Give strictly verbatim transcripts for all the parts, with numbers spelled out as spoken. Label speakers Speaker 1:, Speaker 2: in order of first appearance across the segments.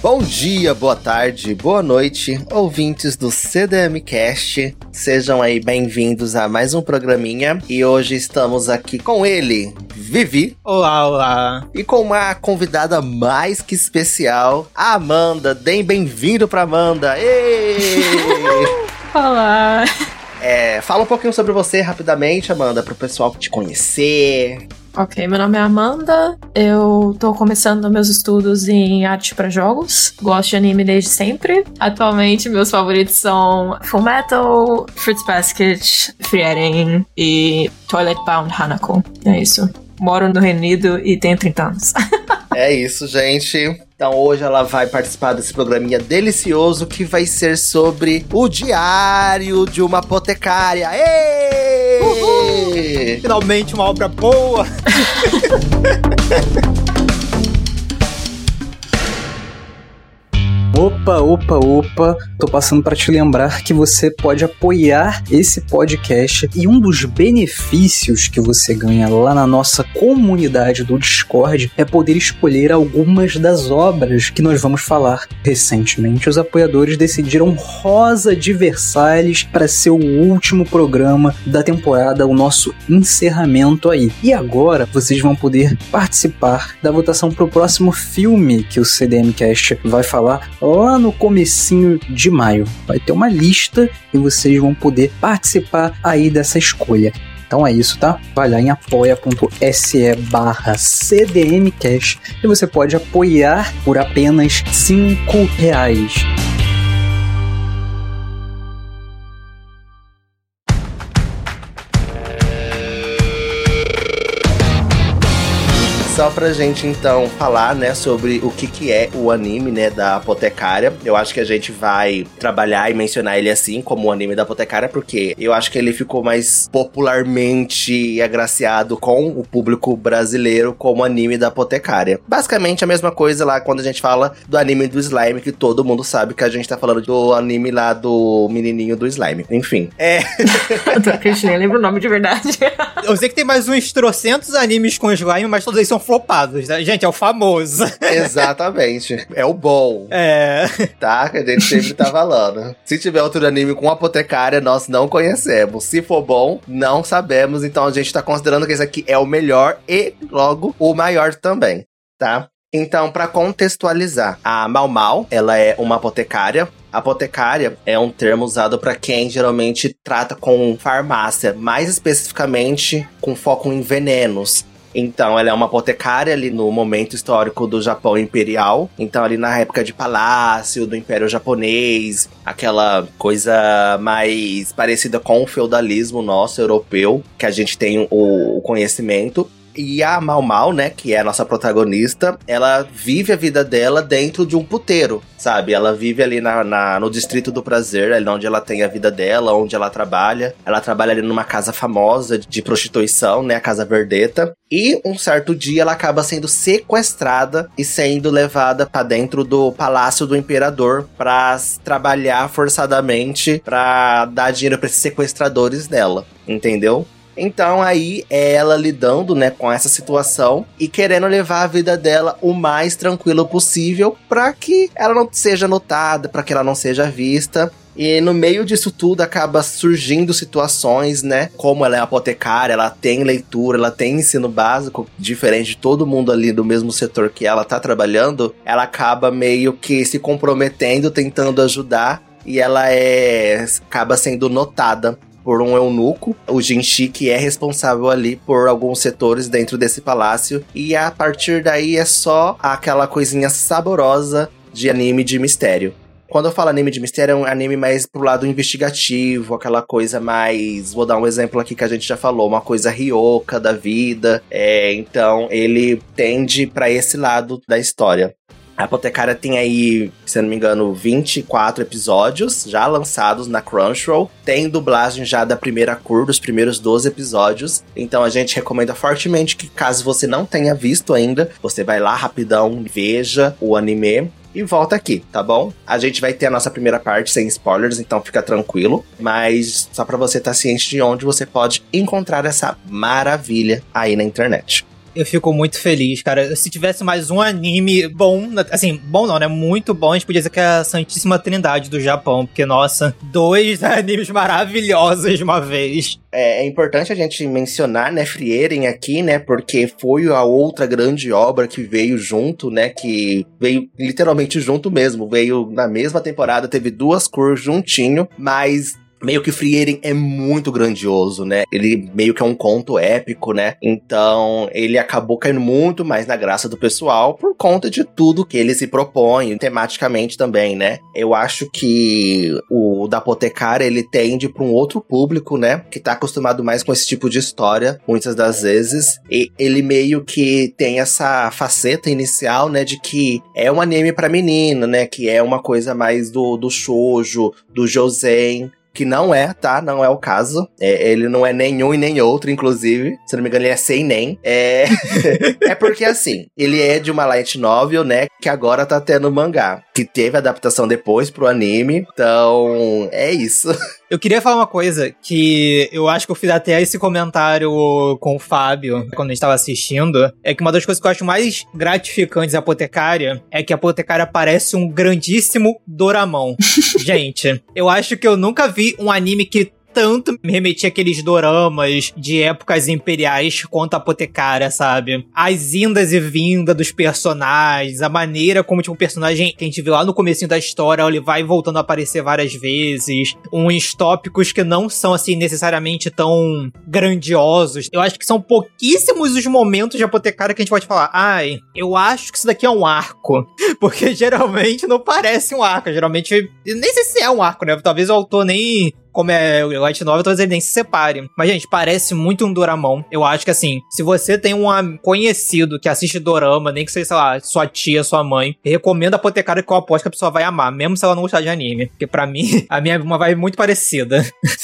Speaker 1: Bom dia, boa tarde, boa noite, ouvintes do C D M Cast. Sejam aí bem-vindos a mais um programinha. E hoje estamos aqui com ele, Vivi.
Speaker 2: Olá, olá.
Speaker 1: E com uma convidada mais que especial, a Amanda. Deem bem-vindo pra Amanda. Ei!
Speaker 3: Olá.
Speaker 1: É, fala um pouquinho sobre você rapidamente, Amanda, pro pessoal te conhecer.
Speaker 3: Ok, meu nome é Amanda, eu tô começando meus estudos em arte pra jogos, gosto de anime desde sempre. Atualmente meus favoritos são Fullmetal, Fruits Basket, Frieren e Toilet Bound Hanako. É isso. Moro no Reino Unido e tenho trinta anos.
Speaker 1: É isso, gente. Então hoje ela vai participar desse programinha delicioso que vai ser sobre o diário de uma apotecária. Êêêê!
Speaker 2: Uhul! Finalmente uma obra boa! Opa, opa, opa, tô passando para te lembrar que você pode apoiar esse podcast e um dos benefícios que você ganha lá na nossa comunidade do Discord é poder escolher algumas das obras que nós vamos falar. Recentemente, os apoiadores decidiram Rosa de Versalhes para ser o último programa da temporada, o nosso encerramento aí. E agora vocês vão poder participar da votação pro próximo filme que o C D M Cast vai falar lá no comecinho de maio. Vai ter uma lista e vocês vão poder participar aí dessa escolha. Então é isso, tá? Vai lá em apoia.se barra cdmcast e você pode apoiar por apenas cinco reais.
Speaker 1: Só pra gente, então, falar, né, sobre o que que é o anime, né, da Apotecária. Eu acho que a gente vai trabalhar e mencionar ele assim, como o anime da Apotecária, porque eu acho que ele ficou mais popularmente agraciado com o público brasileiro como anime da Apotecária. Basicamente a mesma coisa lá quando a gente fala do anime do Slime, que todo mundo sabe que a gente tá falando do anime lá do menininho do Slime. Enfim. É...
Speaker 3: A Cristina lembra o nome de verdade.
Speaker 2: Eu sei que tem mais uns trocentos animes com Slime, mas todos eles são flopados, né? Gente, é o famoso.
Speaker 1: Exatamente. É o bom.
Speaker 2: É.
Speaker 1: Tá? Que a gente sempre tá falando. Se tiver outro anime com Apotecária, nós não conhecemos. Se for bom, não sabemos. Então a gente tá considerando que esse aqui é o melhor e, logo, o maior também. Tá? Então, pra contextualizar, a Mau Mau, ela é uma apotecária. Apotecária é um termo usado para quem geralmente trata com farmácia, mais especificamente com foco em venenos. Então, ela é uma apotecária ali no momento histórico do Japão Imperial. Então, ali na época de palácio, do Império Japonês, aquela coisa mais parecida com o feudalismo nosso, europeu, que a gente tem o, o conhecimento. E a Mau Mau, né, que é a nossa protagonista, ela vive a vida dela dentro de um puteiro, sabe? Ela vive ali na, na, no Distrito do Prazer, ali onde ela tem a vida dela, onde ela trabalha. Ela trabalha ali numa casa famosa de prostituição, né, a Casa Verdeta. E um certo dia ela acaba sendo sequestrada e sendo levada pra dentro do Palácio do Imperador pra trabalhar forçadamente pra dar dinheiro pra esses sequestradores dela, entendeu? Então aí é ela lidando, né, com essa situação e querendo levar a vida dela o mais tranquilo possível para que ela não seja notada, para que ela não seja vista. E no meio disso tudo acaba surgindo situações, né? Como ela é apotecária, ela tem leitura, ela tem ensino básico, diferente de todo mundo ali do mesmo setor que ela tá trabalhando, ela acaba meio que se comprometendo, tentando ajudar, e ela é acaba sendo notada por um eunuco, o Jinshi, que é responsável ali por alguns setores dentro desse palácio. E a partir daí é só aquela coisinha saborosa de anime de mistério. Quando eu falo anime de mistério, é um anime mais pro lado investigativo, aquela coisa mais... Vou dar um exemplo aqui que a gente já falou, uma coisa ryoka da vida. É, então, ele tende pra esse lado da história. A Apotecária tem aí, se eu não me engano, vinte e quatro episódios já lançados na Crunchyroll. Tem dublagem já da primeira cur, dos primeiros doze episódios. Então a gente recomenda fortemente que, caso você não tenha visto ainda, você vai lá rapidão, veja o anime e volta aqui, tá bom? A gente vai ter a nossa primeira parte sem spoilers, então fica tranquilo. Mas só pra você estar ciente de onde você pode encontrar essa maravilha aí na internet.
Speaker 4: Eu fico muito feliz, cara. Se tivesse mais um anime bom, assim, bom não, né? Muito bom, a gente podia dizer que é a Santíssima Trindade do Japão, porque, nossa, dois animes maravilhosos de uma vez.
Speaker 1: É, é importante a gente mencionar, né, Frieren aqui, né, porque foi a outra grande obra que veio junto, né, que veio literalmente junto mesmo, veio na mesma temporada, teve duas cores juntinho, mas meio que Frieren é muito grandioso, né? Ele meio que é um conto épico, né? Então, ele acabou caindo muito mais na graça do pessoal por conta de tudo que ele se propõe, tematicamente também, né? Eu acho que o da Apotecária, ele tende para um outro público, né? Que tá acostumado mais com esse tipo de história, muitas das vezes. E ele meio que tem essa faceta inicial, né? De que é um anime pra menino, né? Que é uma coisa mais do, do shoujo, do jousen. Que não é, tá? Não é o caso. É, ele não é nenhum e nem outro, inclusive. Se não me engano, ele é seinen. É... é porque, assim, ele é de uma light novel, né? Que agora tá tendo mangá. Que teve adaptação depois pro anime. Então, é isso.
Speaker 4: Eu queria falar uma coisa que eu acho que eu fiz até esse comentário com o Fábio quando a gente tava assistindo. É que uma das coisas que eu acho mais gratificantes da Apotecária é que a Apotecária parece um grandíssimo doramão. Gente, eu acho que eu nunca vi um anime que tanto me remetia àqueles doramas de épocas imperiais quanto a Apotecária, sabe? As indas e vindas dos personagens, a maneira como, tipo, o personagem que a gente viu lá no comecinho da história, ele vai voltando a aparecer várias vezes, uns tópicos que não são, assim, necessariamente tão grandiosos. Eu acho que são pouquíssimos os momentos de Apotecária que a gente pode falar, ai, eu acho que isso daqui é um arco, porque geralmente não parece um arco, geralmente, nem sei se é um arco, né? Talvez o autor nem... Como é o light novel, talvez ele nem se separe. Mas, gente, parece muito um doramão. Eu acho que, assim, se você tem um conhecido que assiste dorama, nem que seja, sei lá, sua tia, sua mãe, recomenda a Apotecária, que eu aposto que a pessoa vai amar, mesmo se ela não gostar de anime. Porque, pra mim, a minha é uma vibe muito parecida.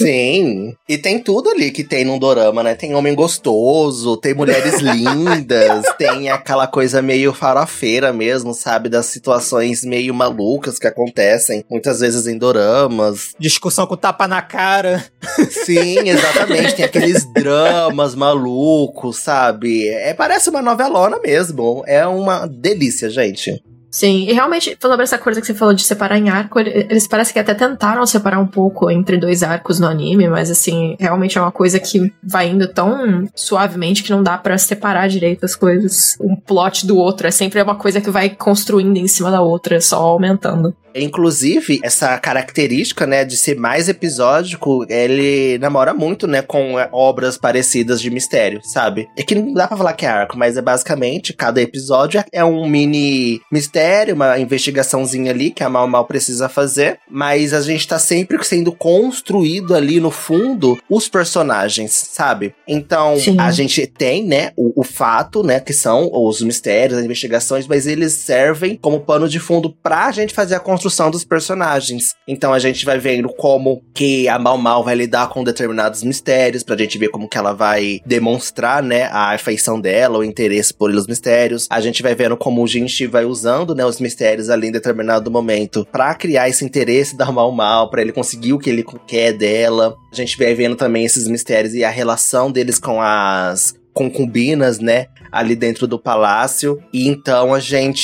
Speaker 1: Sim. E tem tudo ali que tem num dorama, né? Tem homem gostoso, tem mulheres lindas, tem aquela coisa meio farofeira mesmo, sabe? Das situações meio malucas que acontecem, muitas vezes em doramas.
Speaker 4: Discussão com tapa na cara.
Speaker 1: Sim, exatamente. Tem aqueles dramas malucos, sabe? É, parece uma novelona mesmo. É uma delícia, gente.
Speaker 3: Sim, e realmente, sobre essa coisa que você falou de separar em arco, eles parecem que até tentaram separar um pouco entre dois arcos no anime, mas assim, realmente é uma coisa que vai indo tão suavemente que não dá pra separar direito as coisas. Um plot do outro, é sempre uma coisa que vai construindo em cima da outra, só aumentando.
Speaker 1: Inclusive, essa característica, né, de ser mais episódico, ele namora muito, né, com obras parecidas de mistério, sabe? É que não dá pra falar que é arco, mas é basicamente, cada episódio é um mini mistério, uma investigaçãozinha ali que a Mal Mal precisa fazer, mas a gente tá sempre sendo construído ali no fundo os personagens, sabe? Então, Sim. a gente tem, né, o, o fato, né, que são os mistérios, as investigações, mas eles servem como pano de fundo pra gente fazer a construção construção dos personagens. Então a gente vai vendo como que a Mal Mal vai lidar com determinados mistérios, pra gente ver como que ela vai demonstrar, né, a afeição dela, o interesse por os mistérios. A gente vai vendo como o Jinshi vai usando, né, os mistérios ali em determinado momento pra criar esse interesse da Mal Mal, pra ele conseguir o que ele quer dela. A gente vai vendo também esses mistérios e a relação deles com as concubinas, né, ali dentro do palácio. E então a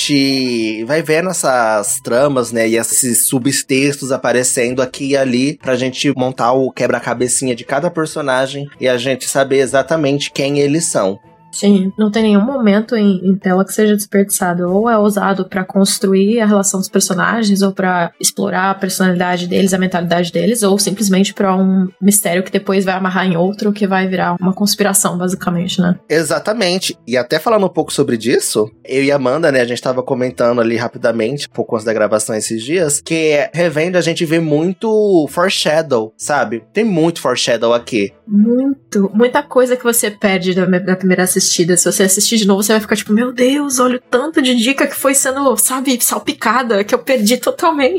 Speaker 1: gente vai vendo essas tramas, né, e esses subtextos aparecendo aqui e ali pra gente montar o quebra-cabecinha de cada personagem e a gente saber exatamente quem eles são.
Speaker 3: Sim, não tem nenhum momento em, em tela que seja desperdiçado. Ou é usado pra construir a relação dos personagens, ou pra explorar a personalidade deles, a mentalidade deles, ou simplesmente pra um mistério que depois vai amarrar em outro, que vai virar uma conspiração, basicamente, né?
Speaker 1: Exatamente. E até falando um pouco sobre disso, eu e a Amanda, né, a gente tava comentando ali rapidamente, um pouco antes da gravação esses dias, que revendo a gente vê muito foreshadow, sabe? Tem muito foreshadow aqui.
Speaker 3: Muito. Muita coisa que você perde da, da primeira assistida. Se você assistir de novo, você vai ficar tipo, meu Deus, olha o tanto de dica que foi sendo, sabe, salpicada, que eu perdi totalmente.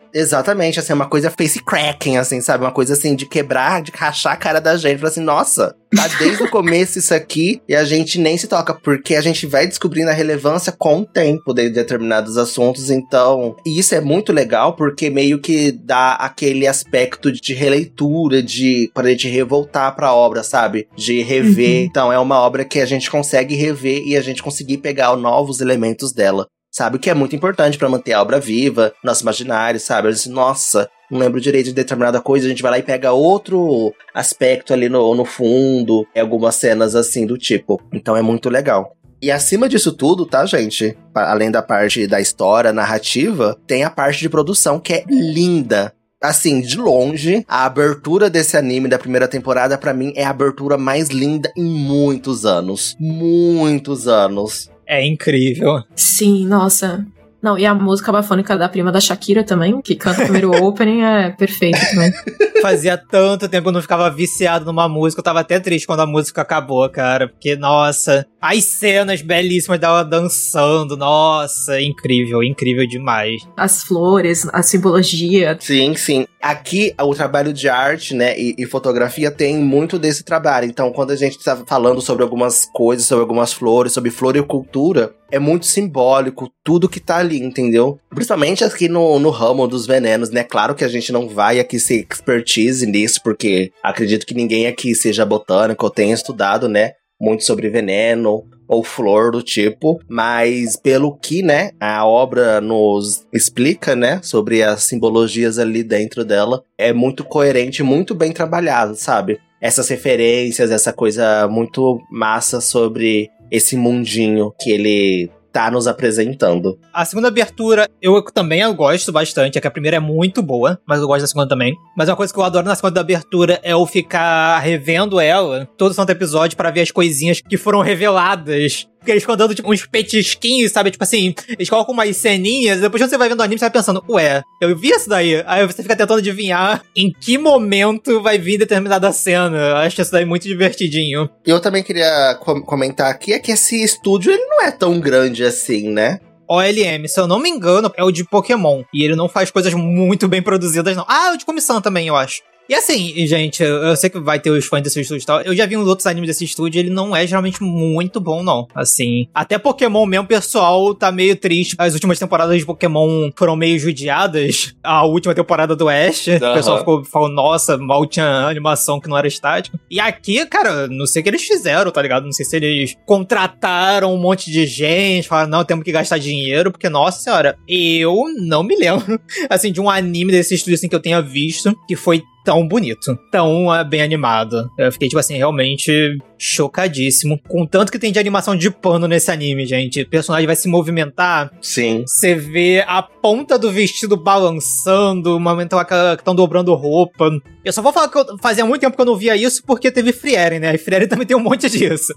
Speaker 1: Exatamente, assim, uma coisa face cracking, assim, sabe? Uma coisa assim, de quebrar, de rachar a cara da gente. Falar assim, nossa, tá desde o começo isso aqui e a gente nem se toca, porque a gente vai descobrindo a relevância com o tempo de determinados assuntos. Então, e isso é muito legal, porque meio que dá aquele aspecto de releitura, de pra gente revoltar pra obra, sabe? De rever. Uhum. Então, é uma obra que a gente consegue rever e a gente conseguir pegar novos elementos dela. Sabe, o que é muito importante pra manter a obra viva, nosso imaginário, sabe? Eu disse, nossa, não lembro direito de determinada coisa, a gente vai lá e pega outro aspecto ali no, no fundo, algumas cenas assim do tipo. Então é muito legal. E acima disso tudo, tá, gente? Além da parte da história, narrativa, tem a parte de produção que é linda. Assim, de longe, a abertura desse anime da primeira temporada, pra mim, é a abertura mais linda em muitos anos. Muitos anos.
Speaker 4: É incrível.
Speaker 3: Sim, nossa. Não, e a música bafônica da prima da Shakira também, que canta o primeiro opening, é perfeito também.
Speaker 4: Fazia tanto tempo que eu não ficava viciado numa música, eu tava até triste quando a música acabou, cara, porque, nossa, as cenas belíssimas dela dançando, nossa, incrível, incrível demais.
Speaker 3: As flores, a simbologia.
Speaker 1: Sim, sim. Aqui, o trabalho de arte, né, e, e fotografia tem muito desse trabalho. Então, quando a gente tá falando sobre algumas coisas, sobre algumas flores, sobre floricultura, é muito simbólico tudo que tá ali, entendeu? Principalmente aqui no, no ramo dos venenos, né? Claro que a gente não vai aqui ser expertise nisso, porque acredito que ninguém aqui seja botânico ou tenha estudado, né? Muito sobre veneno ou flor do tipo, mas pelo que, né, a obra nos explica, né, sobre as simbologias ali dentro dela, é muito coerente, muito bem trabalhado, sabe? Essas referências, essa coisa muito massa sobre esse mundinho que ele tá nos apresentando.
Speaker 4: A segunda abertura, eu também eu gosto bastante, é que a primeira é muito boa, mas eu gosto da segunda também. Mas uma coisa que eu adoro na segunda abertura é eu ficar revendo ela, todo santo episódio, pra ver as coisinhas que foram reveladas. Porque eles ficam dando, tipo, uns petisquinhos, sabe? Tipo assim, eles colocam umas ceninhas, depois quando você vai vendo o anime, você vai pensando, ué, eu vi isso daí? Aí você fica tentando adivinhar em que momento vai vir determinada cena. Eu acho isso daí muito divertidinho.
Speaker 1: Eu também queria com- comentar aqui, é que esse estúdio, ele não é tão grande assim, né?
Speaker 4: O L M, se eu não me engano, é o de Pokémon. E ele não faz coisas muito bem produzidas, não. Ah, é o de Comissão também, eu acho. E assim, gente, eu, eu sei que vai ter os fãs desse estúdio e tal. Eu já vi uns outros animes desse estúdio, ele não é geralmente muito bom, não. Assim, até Pokémon mesmo, o pessoal tá meio triste. As últimas temporadas de Pokémon foram meio judiadas. A última temporada do Ash, uhum. O pessoal ficou falando, nossa, mal tinha animação que não era estática. E aqui, cara, não sei o que eles fizeram, tá ligado? Não sei se eles contrataram um monte de gente, falaram, não, temos que gastar dinheiro, porque, nossa senhora, eu não me lembro, assim, de um anime desse estúdio, assim, que eu tenha visto, que foi tão bonito, tão uh, bem animado. Eu fiquei, tipo assim, realmente chocadíssimo. Com tanto que tem de animação de pano nesse anime, gente. O personagem vai se movimentar.
Speaker 1: Sim.
Speaker 4: Você vê a ponta do vestido balançando, o momento lá que estão dobrando roupa. Eu só vou falar que eu, fazia muito tempo que eu não via isso porque teve Frieren, né? E Frieren também tem um monte disso.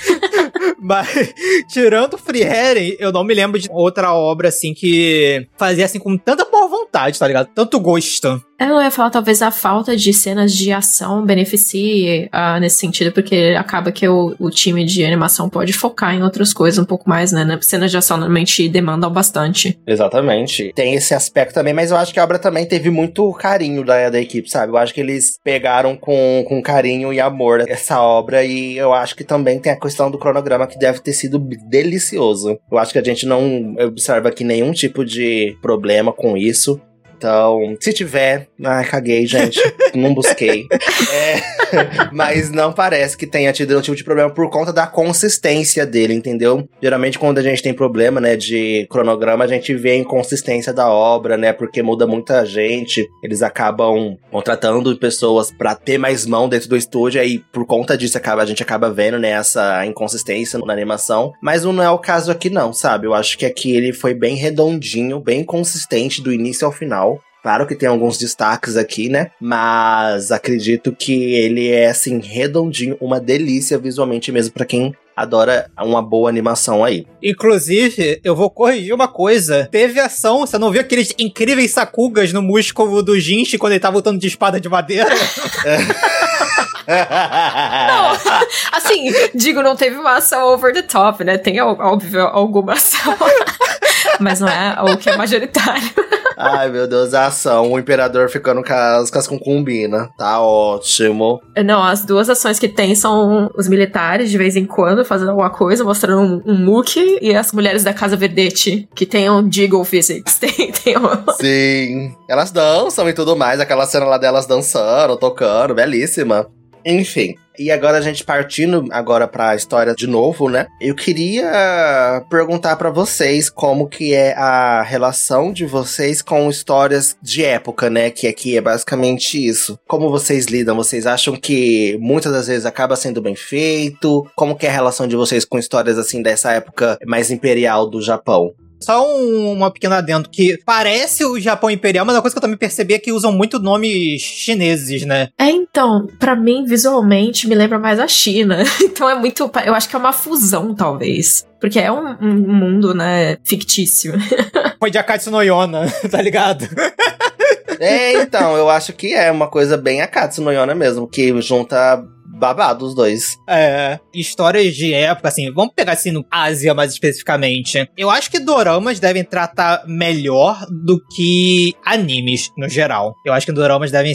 Speaker 4: Mas, tirando Frieren, eu não me lembro de outra obra, assim, que fazia, assim, com tanta boa vontade, tá ligado? Tanto gosto.
Speaker 3: Eu ia falar, talvez a falta de cenas de ação beneficie uh, nesse sentido, porque acaba que o, o time de animação pode focar em outras coisas um pouco mais, né? Cenas de ação normalmente demandam bastante.
Speaker 1: Exatamente. Tem esse aspecto também, mas eu acho que a obra também teve muito carinho da, da equipe, sabe? Eu acho que eles pegaram com, com carinho e amor essa obra, e eu acho que também tem a questão do cronograma, que deve ter sido delicioso. Eu acho que a gente não observa aqui nenhum tipo de problema com isso. Então, se tiver... Ai, caguei, gente. Não busquei. É, mas não parece que tenha tido nenhum tipo de problema por conta da consistência dele, entendeu? Geralmente, quando a gente tem problema, né, de cronograma, a gente vê a inconsistência da obra, né? Porque muda muita gente. Eles acabam contratando pessoas pra ter mais mão dentro do estúdio. Aí, por conta disso, acaba, a gente acaba vendo, né, essa inconsistência na animação. Mas não é o caso aqui, não, sabe? Eu acho que aqui ele foi bem redondinho, bem consistente do início ao final. Claro que tem alguns destaques aqui, né? Mas acredito que ele é, assim, redondinho, uma delícia visualmente mesmo pra quem adora uma boa animação aí.
Speaker 4: Inclusive, eu vou corrigir uma coisa. Teve ação, você não viu aqueles incríveis sakugas no músculo do Jinchi quando ele tava lutando de espada de madeira?
Speaker 3: Não, assim, digo, não teve uma ação over the top, né? Tem, óbvio, alguma ação, mas não é o que é majoritário.
Speaker 1: Ai, meu Deus, a ação. O imperador ficando com as, com as concubinas. Tá ótimo.
Speaker 3: Não, as duas ações que tem são os militares, de vez em quando, fazendo alguma coisa, mostrando um, um muque, e as mulheres da Casa Verdete, que tem um Jiggle Physics. Tem, tem um...
Speaker 1: Sim. Elas dançam e tudo mais. Aquela cena lá delas dançando, tocando, belíssima. Enfim. E agora a gente partindo agora pra história de novo, né? Eu queria perguntar pra vocês como que é a relação de vocês com histórias de época, né? Que aqui é basicamente isso. Como vocês lidam? Vocês acham que muitas das vezes acaba sendo bem feito? Como que é a relação de vocês com histórias assim dessa época mais imperial do Japão?
Speaker 4: Só um, uma pequena adendo, que parece o Japão Imperial, mas a coisa que eu também percebi é que usam muito nomes chineses, né?
Speaker 3: É, então, pra mim, visualmente, me lembra mais a China. Então é muito... Eu acho que é uma fusão, talvez. Porque é um, um mundo, né, fictício.
Speaker 4: Foi de Akatsuki no Yona, tá ligado?
Speaker 1: É, então, eu acho que é uma coisa bem Akatsuki no Yona mesmo, que junta... babado os dois.
Speaker 4: É, histórias de época, assim, vamos pegar assim no Ásia mais especificamente. Eu acho que doramas devem tratar melhor do que animes, no geral. Eu acho que doramas devem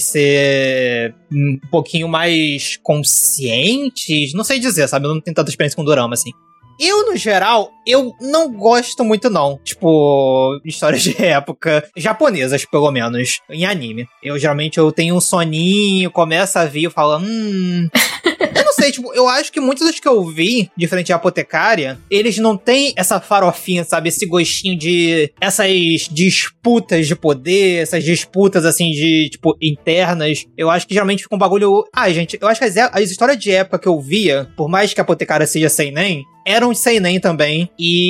Speaker 4: ser um pouquinho mais conscientes, não sei dizer, sabe? Eu não tenho tanta experiência com dorama, assim. Eu, no geral, eu não gosto muito, não. Tipo, histórias de época japonesas, pelo menos, em anime. Eu, geralmente, eu tenho um soninho, começo a vir e falo, hum... Eu não sei, tipo, eu acho que muitos dos que eu vi, diferente de Apotecária, eles não têm essa farofinha, sabe? Esse gostinho de... essas disputas de poder, essas disputas, assim, de, tipo, internas. Eu acho que geralmente fica um bagulho... Ah, gente, eu acho que as, as histórias de época que eu via, por mais que a Apotecária seja seinen, eram seinen também.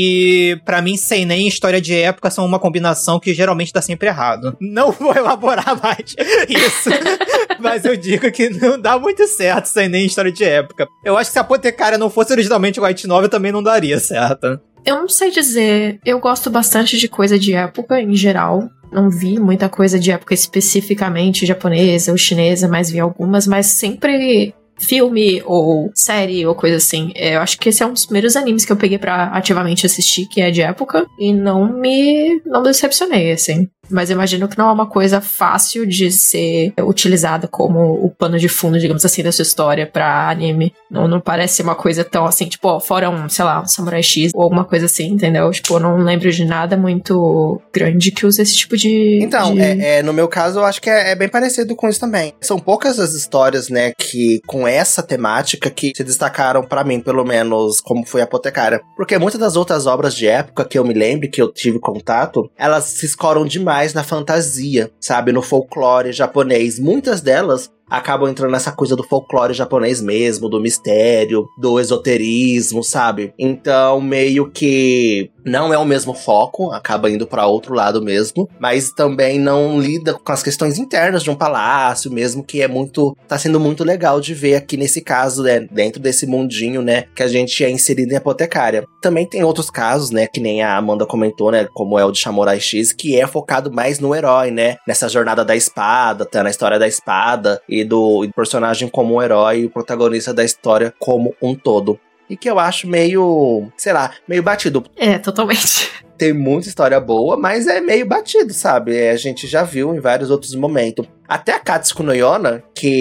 Speaker 4: E, pra mim, seinen e história de época são uma combinação que geralmente dá sempre errado. Não vou elaborar mais isso. Mas eu digo que não dá muito certo seinen e história de época. Eu acho que se a Apotecária não fosse originalmente light novel, também não daria certo.
Speaker 3: Eu não sei dizer. Eu gosto bastante de coisa de época, em geral. Não vi muita coisa de época especificamente japonesa ou chinesa, mas vi algumas, mas sempre... filme ou série ou coisa assim. Eu acho que esse é um dos primeiros animes que eu peguei pra ativamente assistir, que é de época, e não me... não me decepcionei, assim. Mas eu imagino que não é uma coisa fácil de ser utilizada como o pano de fundo, digamos assim, da sua história pra anime. Não, não parece uma coisa tão assim, tipo, ó, fora um, sei lá, um Samurai X ou alguma coisa assim, entendeu? Tipo, eu não lembro de nada muito grande que use esse tipo de...
Speaker 1: Então,
Speaker 3: de...
Speaker 1: É, é, no meu caso, eu acho que é, é bem parecido com isso também. São poucas as histórias, né, que com essa temática que se destacaram pra mim, pelo menos, como foi a Apotecária. Porque muitas das outras obras de época que eu me lembro, que eu tive contato, elas se escoram demais na fantasia, sabe? No folclore japonês. Muitas delas acabam entrando nessa coisa do folclore japonês mesmo, do mistério, do esoterismo, sabe? Então, meio que não é o mesmo foco, acaba indo pra outro lado mesmo, mas também não lida com as questões internas de um palácio mesmo, que é muito... tá sendo muito legal de ver aqui nesse caso, né? Dentro desse mundinho, né? Que a gente é inserido em Apotecária. Também tem outros casos, né? Que nem a Amanda comentou, né? Como é o de Samurai X, que é focado mais no herói, né? Nessa jornada da espada, tá na história da espada, e do, do personagem como um herói e o protagonista da história como um todo. E que eu acho meio, sei lá, meio batido.
Speaker 3: É, totalmente.
Speaker 1: Tem muita história boa, mas é meio batido, sabe? É, a gente já viu em vários outros momentos. Até a Katsuko no Yona,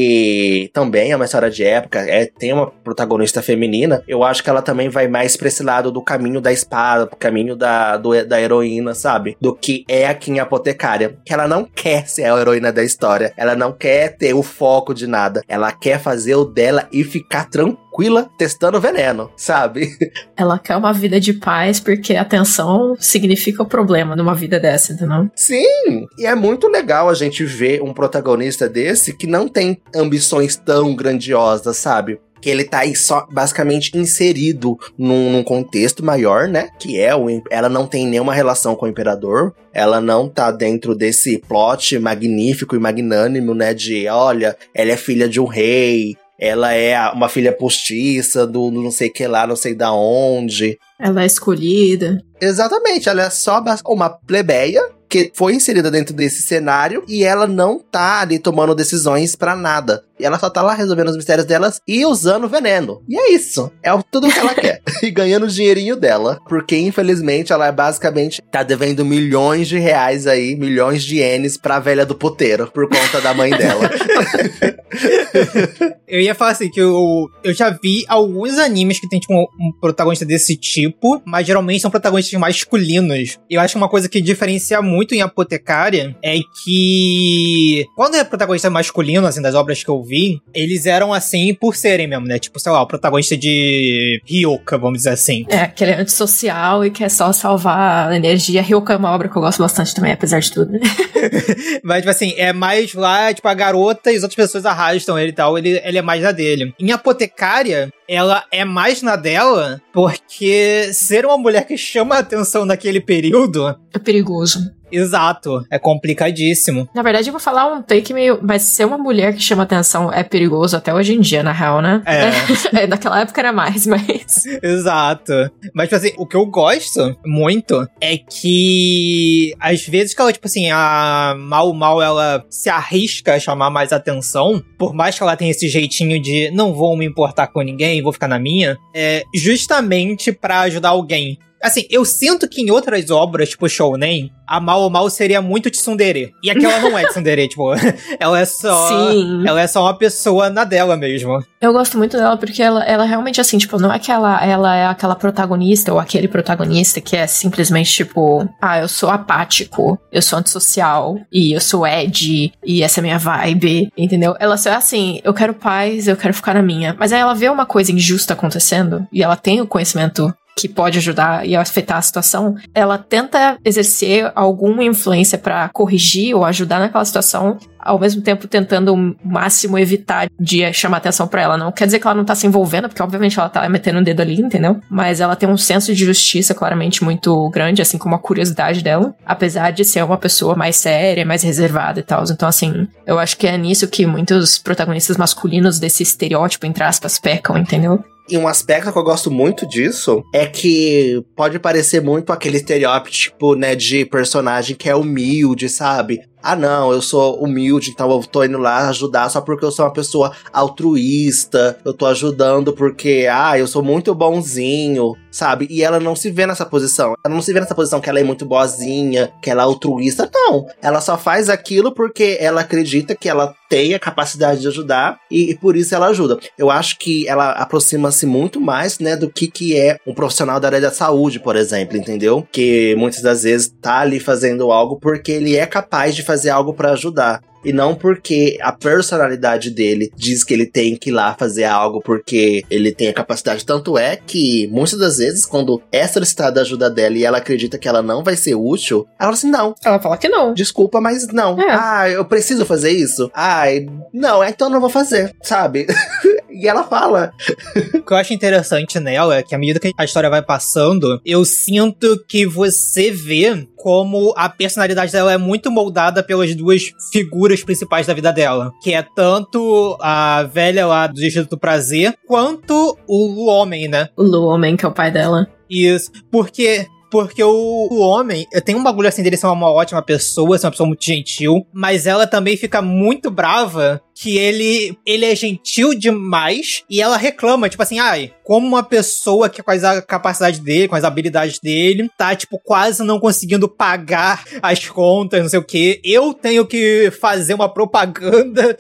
Speaker 1: que também é uma história de época, é, tem uma protagonista feminina, eu acho que ela também vai mais pra esse lado do caminho da espada, pro caminho da, do, da heroína, sabe? Do que é aqui em Apotecária. Que ela não quer ser a heroína da história, ela não quer ter o foco de nada, ela quer fazer o dela e ficar tranquila testando veneno, sabe?
Speaker 3: Ela quer uma vida de paz, porque a tensão significa o problema numa vida dessa, entendeu?
Speaker 1: Sim! E é muito legal a gente ver um protagonista desse que não tem ambições tão grandiosas, sabe? Que ele tá aí só basicamente inserido num, num contexto maior, né? Que é o... Ela não tem nenhuma relação com o imperador. Ela não tá dentro desse plot magnífico e magnânimo, né? De, olha, ela é filha de um rei. Ela é uma filha postiça do não sei que lá, não sei da onde.
Speaker 3: Ela é escolhida.
Speaker 1: Exatamente, ela é só uma plebeia que foi inserida dentro desse cenário e ela não tá ali tomando decisões pra nada. E ela só tá lá resolvendo os mistérios delas e usando veneno. E é isso. É tudo que ela quer. E ganhando o dinheirinho dela. Porque, infelizmente, ela é basicamente tá devendo milhões de reais aí, milhões de ienes pra velha do puteiro, por conta da mãe dela.
Speaker 4: Eu ia falar assim, que eu, eu já vi alguns animes que tem, tipo, um, um protagonista desse tipo, mas geralmente são protagonistas masculinos. Eu acho que uma coisa que diferencia muito em Apotecária é que quando é protagonista masculino, assim, das obras que eu vi, eles eram assim por serem mesmo, né? Tipo, sei lá, o protagonista de Ryoka, vamos dizer assim.
Speaker 3: É, aquele antissocial e quer só salvar a energia. Ryoka é uma obra que eu gosto bastante também, apesar de tudo.
Speaker 4: Mas, tipo assim, é mais lá, tipo, a garota e as outras pessoas arrastam ele e tal, ele, ele é mais na dele. Em Apotecária, ela é mais na dela porque ser uma mulher que chama a atenção naquele período...
Speaker 3: É perigoso.
Speaker 4: Exato, é complicadíssimo.
Speaker 3: Na verdade, eu vou falar um take meio... Mas ser uma mulher que chama atenção é perigoso até hoje em dia, na real, né?
Speaker 4: É.
Speaker 3: é naquela época era mais, mas...
Speaker 4: Exato. Mas, tipo assim, o que eu gosto muito é que às vezes que ela, tipo assim, a Mau Mau, ela se arrisca a chamar mais atenção, por mais que ela tenha esse jeitinho de não vou me importar com ninguém, vou ficar na minha, é justamente pra ajudar alguém. Assim, eu sinto que em outras obras, tipo Shounen, a Mau Mau seria muito tsundere. E aqui ela não é tsundere, tipo, ela é só...
Speaker 3: Sim.
Speaker 4: Ela é só uma pessoa na dela mesmo.
Speaker 3: Eu gosto muito dela porque ela, ela realmente, assim, tipo, não é que ela, ela é aquela protagonista ou aquele protagonista que é simplesmente, tipo, ah, eu sou apático, eu sou antissocial, e eu sou Ed, e essa é a minha vibe, entendeu? Ela só é assim, eu quero paz, eu quero ficar na minha. Mas aí ela vê uma coisa injusta acontecendo, e ela tem o conhecimento que pode ajudar e afetar a situação, ela tenta exercer alguma influência pra corrigir ou ajudar naquela situação, ao mesmo tempo tentando o máximo evitar de chamar atenção pra ela. Não quer dizer que ela não tá se envolvendo, porque obviamente ela tá metendo o dedo ali, entendeu? Mas ela tem um senso de justiça claramente muito grande, assim como a curiosidade dela, apesar de ser uma pessoa mais séria, mais reservada e tal. Então, assim, eu acho que é nisso que muitos protagonistas masculinos desse estereótipo, entre aspas, pecam, entendeu?
Speaker 1: E um aspecto que eu gosto muito disso é que pode parecer muito aquele estereótipo, né, de personagem que é humilde, sabe? Ah, não, eu sou humilde, então eu tô indo lá ajudar só porque eu sou uma pessoa altruísta, eu tô ajudando porque, ah, eu sou muito bonzinho, sabe? E ela não se vê nessa posição. Ela não se vê nessa posição que ela é muito boazinha, que ela é altruísta, não. Ela só faz aquilo porque ela acredita que ela tem a capacidade de ajudar e, e por isso ela ajuda. Eu acho que ela aproxima-se muito mais, né, do que, que é um profissional da área da saúde, por exemplo, entendeu? Que muitas das vezes tá ali fazendo algo porque ele é capaz de fazer fazer algo pra ajudar. E não porque a personalidade dele diz que ele tem que ir lá fazer algo porque ele tem a capacidade. Tanto é que, muitas das vezes, quando é solicitada a ajuda dela e ela acredita que ela não vai ser útil, ela fala assim, não.
Speaker 3: Ela fala que não.
Speaker 1: Desculpa, mas não.
Speaker 3: É.
Speaker 1: Ah, eu preciso fazer isso? Ai, não, então eu não vou fazer, sabe? E ela fala.
Speaker 4: O que eu acho interessante nela é que à medida que a história vai passando, eu sinto que você vê como a personalidade dela é muito moldada pelas duas figuras principais da vida dela. Que é tanto a velha lá do Distrito do Prazer, quanto o homem, né?
Speaker 3: O Luomen, que é o pai dela.
Speaker 4: Isso, porque... Porque o, o homem, tem um bagulho assim dele ser uma, uma ótima pessoa, ser uma pessoa muito gentil, mas ela também fica muito brava que ele, ele é gentil demais e ela reclama, tipo assim, ai, como uma pessoa que com a capacidade dele, com as habilidades dele, tá, tipo, quase não conseguindo pagar as contas, não sei o quê, eu tenho que fazer uma propaganda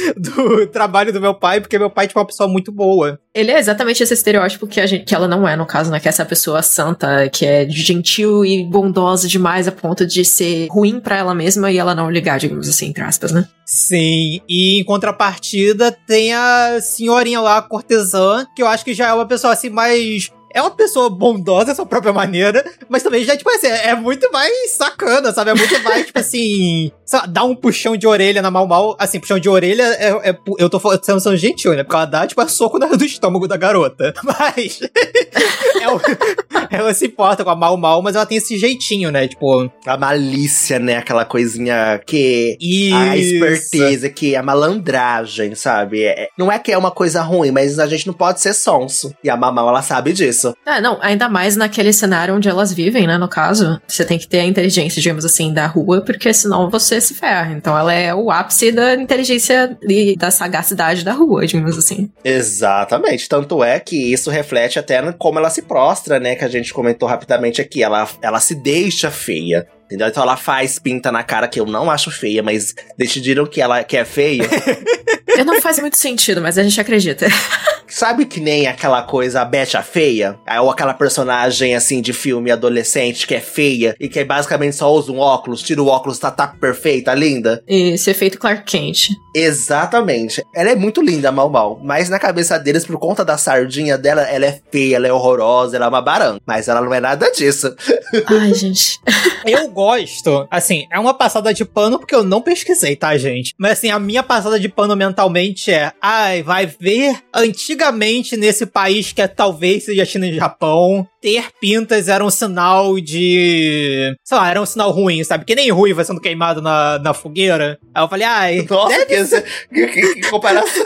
Speaker 4: do trabalho do meu pai, porque meu pai, tipo, é uma pessoa muito boa.
Speaker 3: Ele é exatamente esse estereótipo que, a gente, que ela não é, no caso, né? Que é essa pessoa santa, que é gentil e bondosa demais a ponto de ser ruim pra ela mesma e ela não ligar, digamos assim, entre aspas, né?
Speaker 4: Sim, e em contrapartida tem a senhorinha lá, a cortesã, que eu acho que já é uma pessoa assim mais... É uma pessoa bondosa da sua própria maneira, mas também já, tipo assim, é muito mais sacana, sabe? É muito mais, tipo assim... Sabe, dá um puxão de orelha na Mau Mau. Assim, puxão de orelha, é, é, eu tô sendo, sendo gentil, né? Porque ela dá, tipo, é soco no estômago da garota. Mas... ela, ela se importa com a Mau Mau, mas ela tem esse jeitinho, né? Tipo...
Speaker 1: A malícia, né? Aquela coisinha que...
Speaker 4: Isso.
Speaker 1: A esperteza, que é a malandragem, sabe? É, não é que é uma coisa ruim, mas a gente não pode ser sonso. E a Mau Mau, ela sabe disso. isso.
Speaker 3: Ah, não, ainda mais naquele cenário onde elas vivem, né, no caso. Você tem que ter a inteligência, digamos assim, da rua, porque senão você se ferra. Então ela é o ápice da inteligência e da sagacidade da rua, digamos assim.
Speaker 1: Exatamente. Tanto é que isso reflete até no como ela se prostra, né, que a gente comentou rapidamente aqui. Ela, ela se deixa feia. Entendeu? Então ela faz pinta na cara que eu não acho feia, mas decidiram que ela que é feia.
Speaker 3: Não faz muito sentido, mas a gente acredita.
Speaker 1: Sabe que nem aquela coisa, a Betty a feia? Ou aquela personagem, assim, de filme adolescente que é feia e que basicamente só usa um óculos, tira o óculos, tá, tá perfeita, linda?
Speaker 3: Esse efeito Clark Kent.
Speaker 1: Exatamente. Ela é muito linda, Mau Mau. Mas na cabeça deles, por conta da sardinha dela, ela é feia, ela é horrorosa, ela é uma baranga. Mas ela não é nada disso.
Speaker 3: Ai, gente.
Speaker 4: Eu gosto, assim, é uma passada de pano porque eu não pesquisei, tá, gente? Mas assim, a minha passada de pano mentalmente é, ai, vai ver, antigamente nesse país que é, talvez seja China e Japão, ter pintas era um sinal de... sei lá, era um sinal ruim, sabe? Que nem ruiva sendo queimado na, na fogueira. Aí eu falei, ai...
Speaker 1: Nossa, que, esse, que, que, que comparação.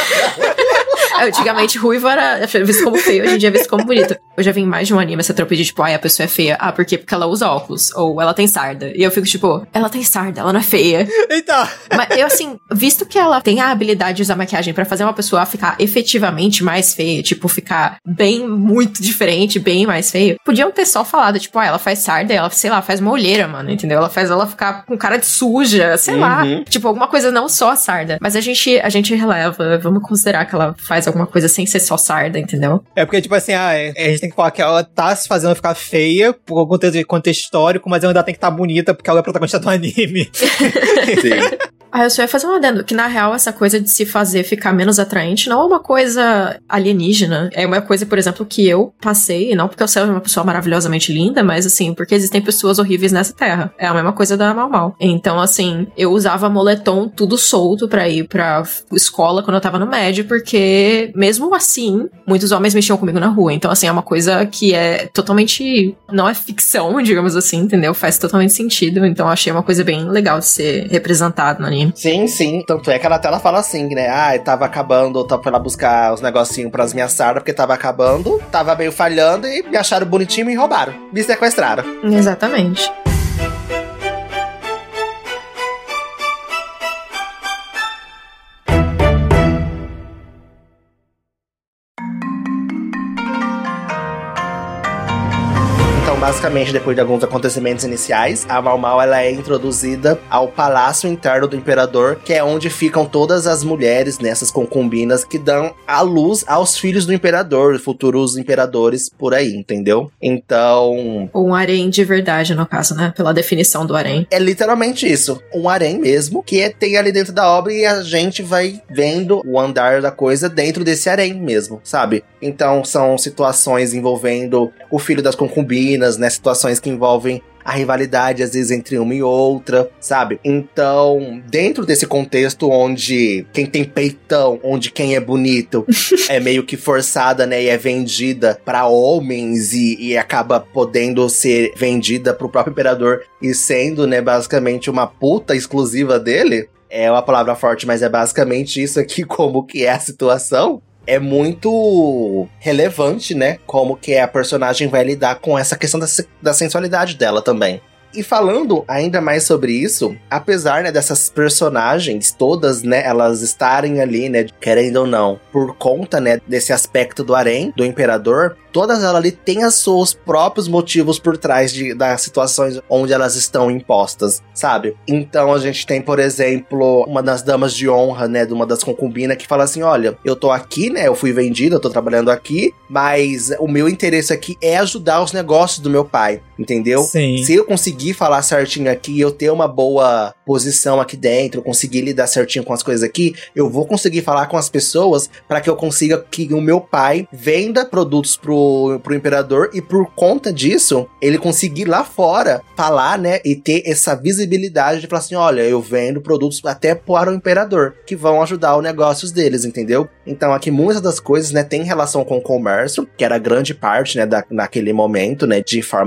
Speaker 3: Antigamente, ruiva era visto como feio, hoje em dia é visto como bonito. Eu já vi em mais de um anime essa tropa de tipo, ai, a pessoa é feia. Ah, por quê? Porque ela usa óculos. Ou ela tem sarda. E eu fico tipo, ela tem sarda, ela não é feia.
Speaker 4: Então...
Speaker 3: Mas eu, assim, visto que ela tem a habilidade de usar maquiagem pra fazer uma pessoa ficar efetivamente mais feia, tipo, ficar bem, muito diferente, bem mais feio, podiam ter só falado, tipo, ah, ela faz sarda, ela, sei lá, faz uma olheira, mano, entendeu? Ela faz ela ficar com cara de suja, sei uhum. lá. Tipo, alguma coisa não só sarda. Mas a gente, a gente releva, vamos considerar que ela faz alguma coisa sem ser só sarda, entendeu?
Speaker 4: É porque, tipo assim, ah, é, a gente tem que falar que ela tá se fazendo ficar feia por algum contexto histórico, mas ela ainda tem que estar tá bonita porque ela é protagonista do anime.
Speaker 1: Sim.
Speaker 3: Ah, eu só ia fazer um adendo, que na real essa coisa de se fazer ficar menos atraente não é uma coisa alienígena. É uma coisa, por exemplo, que eu passei, não porque eu seja uma pessoa maravilhosamente linda, mas assim, porque existem pessoas horríveis nessa terra. É a mesma coisa da Mau Mau. Então, assim, eu usava moletom tudo solto pra ir pra escola quando eu tava no médio, porque mesmo assim, muitos homens mexiam comigo na rua. Então, assim, é uma coisa que é totalmente... não é ficção, digamos assim, entendeu? Faz totalmente sentido. Então, eu achei uma coisa bem legal de ser representado no anime.
Speaker 1: Sim, sim. Tanto é que ela até ela fala assim, né? Ah, eu tava acabando, eu tava lá buscar os negocinhos pras minhas sardas, porque tava acabando, tava meio falhando e me acharam bonitinho e me roubaram. Me sequestraram.
Speaker 3: Exatamente.
Speaker 1: Basicamente, depois de alguns acontecimentos iniciais, a Mau Mau ela é introduzida ao palácio interno do imperador, que é onde ficam todas as mulheres, nessas concubinas, que dão a luz aos filhos do imperador, futuros imperadores por aí, entendeu? Então...
Speaker 3: um harém de verdade, no caso, né? Pela definição do harém.
Speaker 1: É literalmente isso. Um harém mesmo, que tem ali dentro da obra e a gente vai vendo o andar da coisa dentro desse harém mesmo, sabe? Então, são situações envolvendo o filho das concubinas, né, situações que envolvem a rivalidade, às vezes, entre uma e outra, sabe? Então, dentro desse contexto onde quem tem peitão, onde quem é bonito é meio que forçada, né, e é vendida pra homens e, e acaba podendo ser vendida pro próprio imperador e sendo, né, basicamente uma puta exclusiva dele, é uma palavra forte, mas é basicamente isso aqui, como que é a situação. É muito relevante, né? Como que a personagem vai lidar com essa questão da, da sensualidade dela também. E falando ainda mais sobre isso, apesar, né, dessas personagens todas, né, elas estarem ali, né, querendo ou não, por conta, né, desse aspecto do harém, do imperador, todas elas ali têm os seus próprios motivos por trás de, das situações onde elas estão impostas, sabe? Então a gente tem, por exemplo, uma das damas de honra, né, de uma das concubinas que fala assim, olha, eu tô aqui, né, eu fui vendida, eu tô trabalhando aqui, mas o meu interesse aqui é ajudar os negócios do meu pai, entendeu?
Speaker 4: Sim.
Speaker 1: Se eu conseguir falar certinho aqui, eu ter uma boa posição aqui dentro, conseguir lidar certinho com as coisas aqui, eu vou conseguir falar com as pessoas para que eu consiga que o meu pai venda produtos pro, pro imperador e por conta disso, ele conseguir lá fora falar, né, e ter essa visibilidade de falar assim, olha, eu vendo produtos até para o imperador, que vão ajudar os negócios deles, entendeu? Então aqui muitas das coisas, né, tem relação com o comércio, que era grande parte, né, da, naquele momento, né, de forma de ganho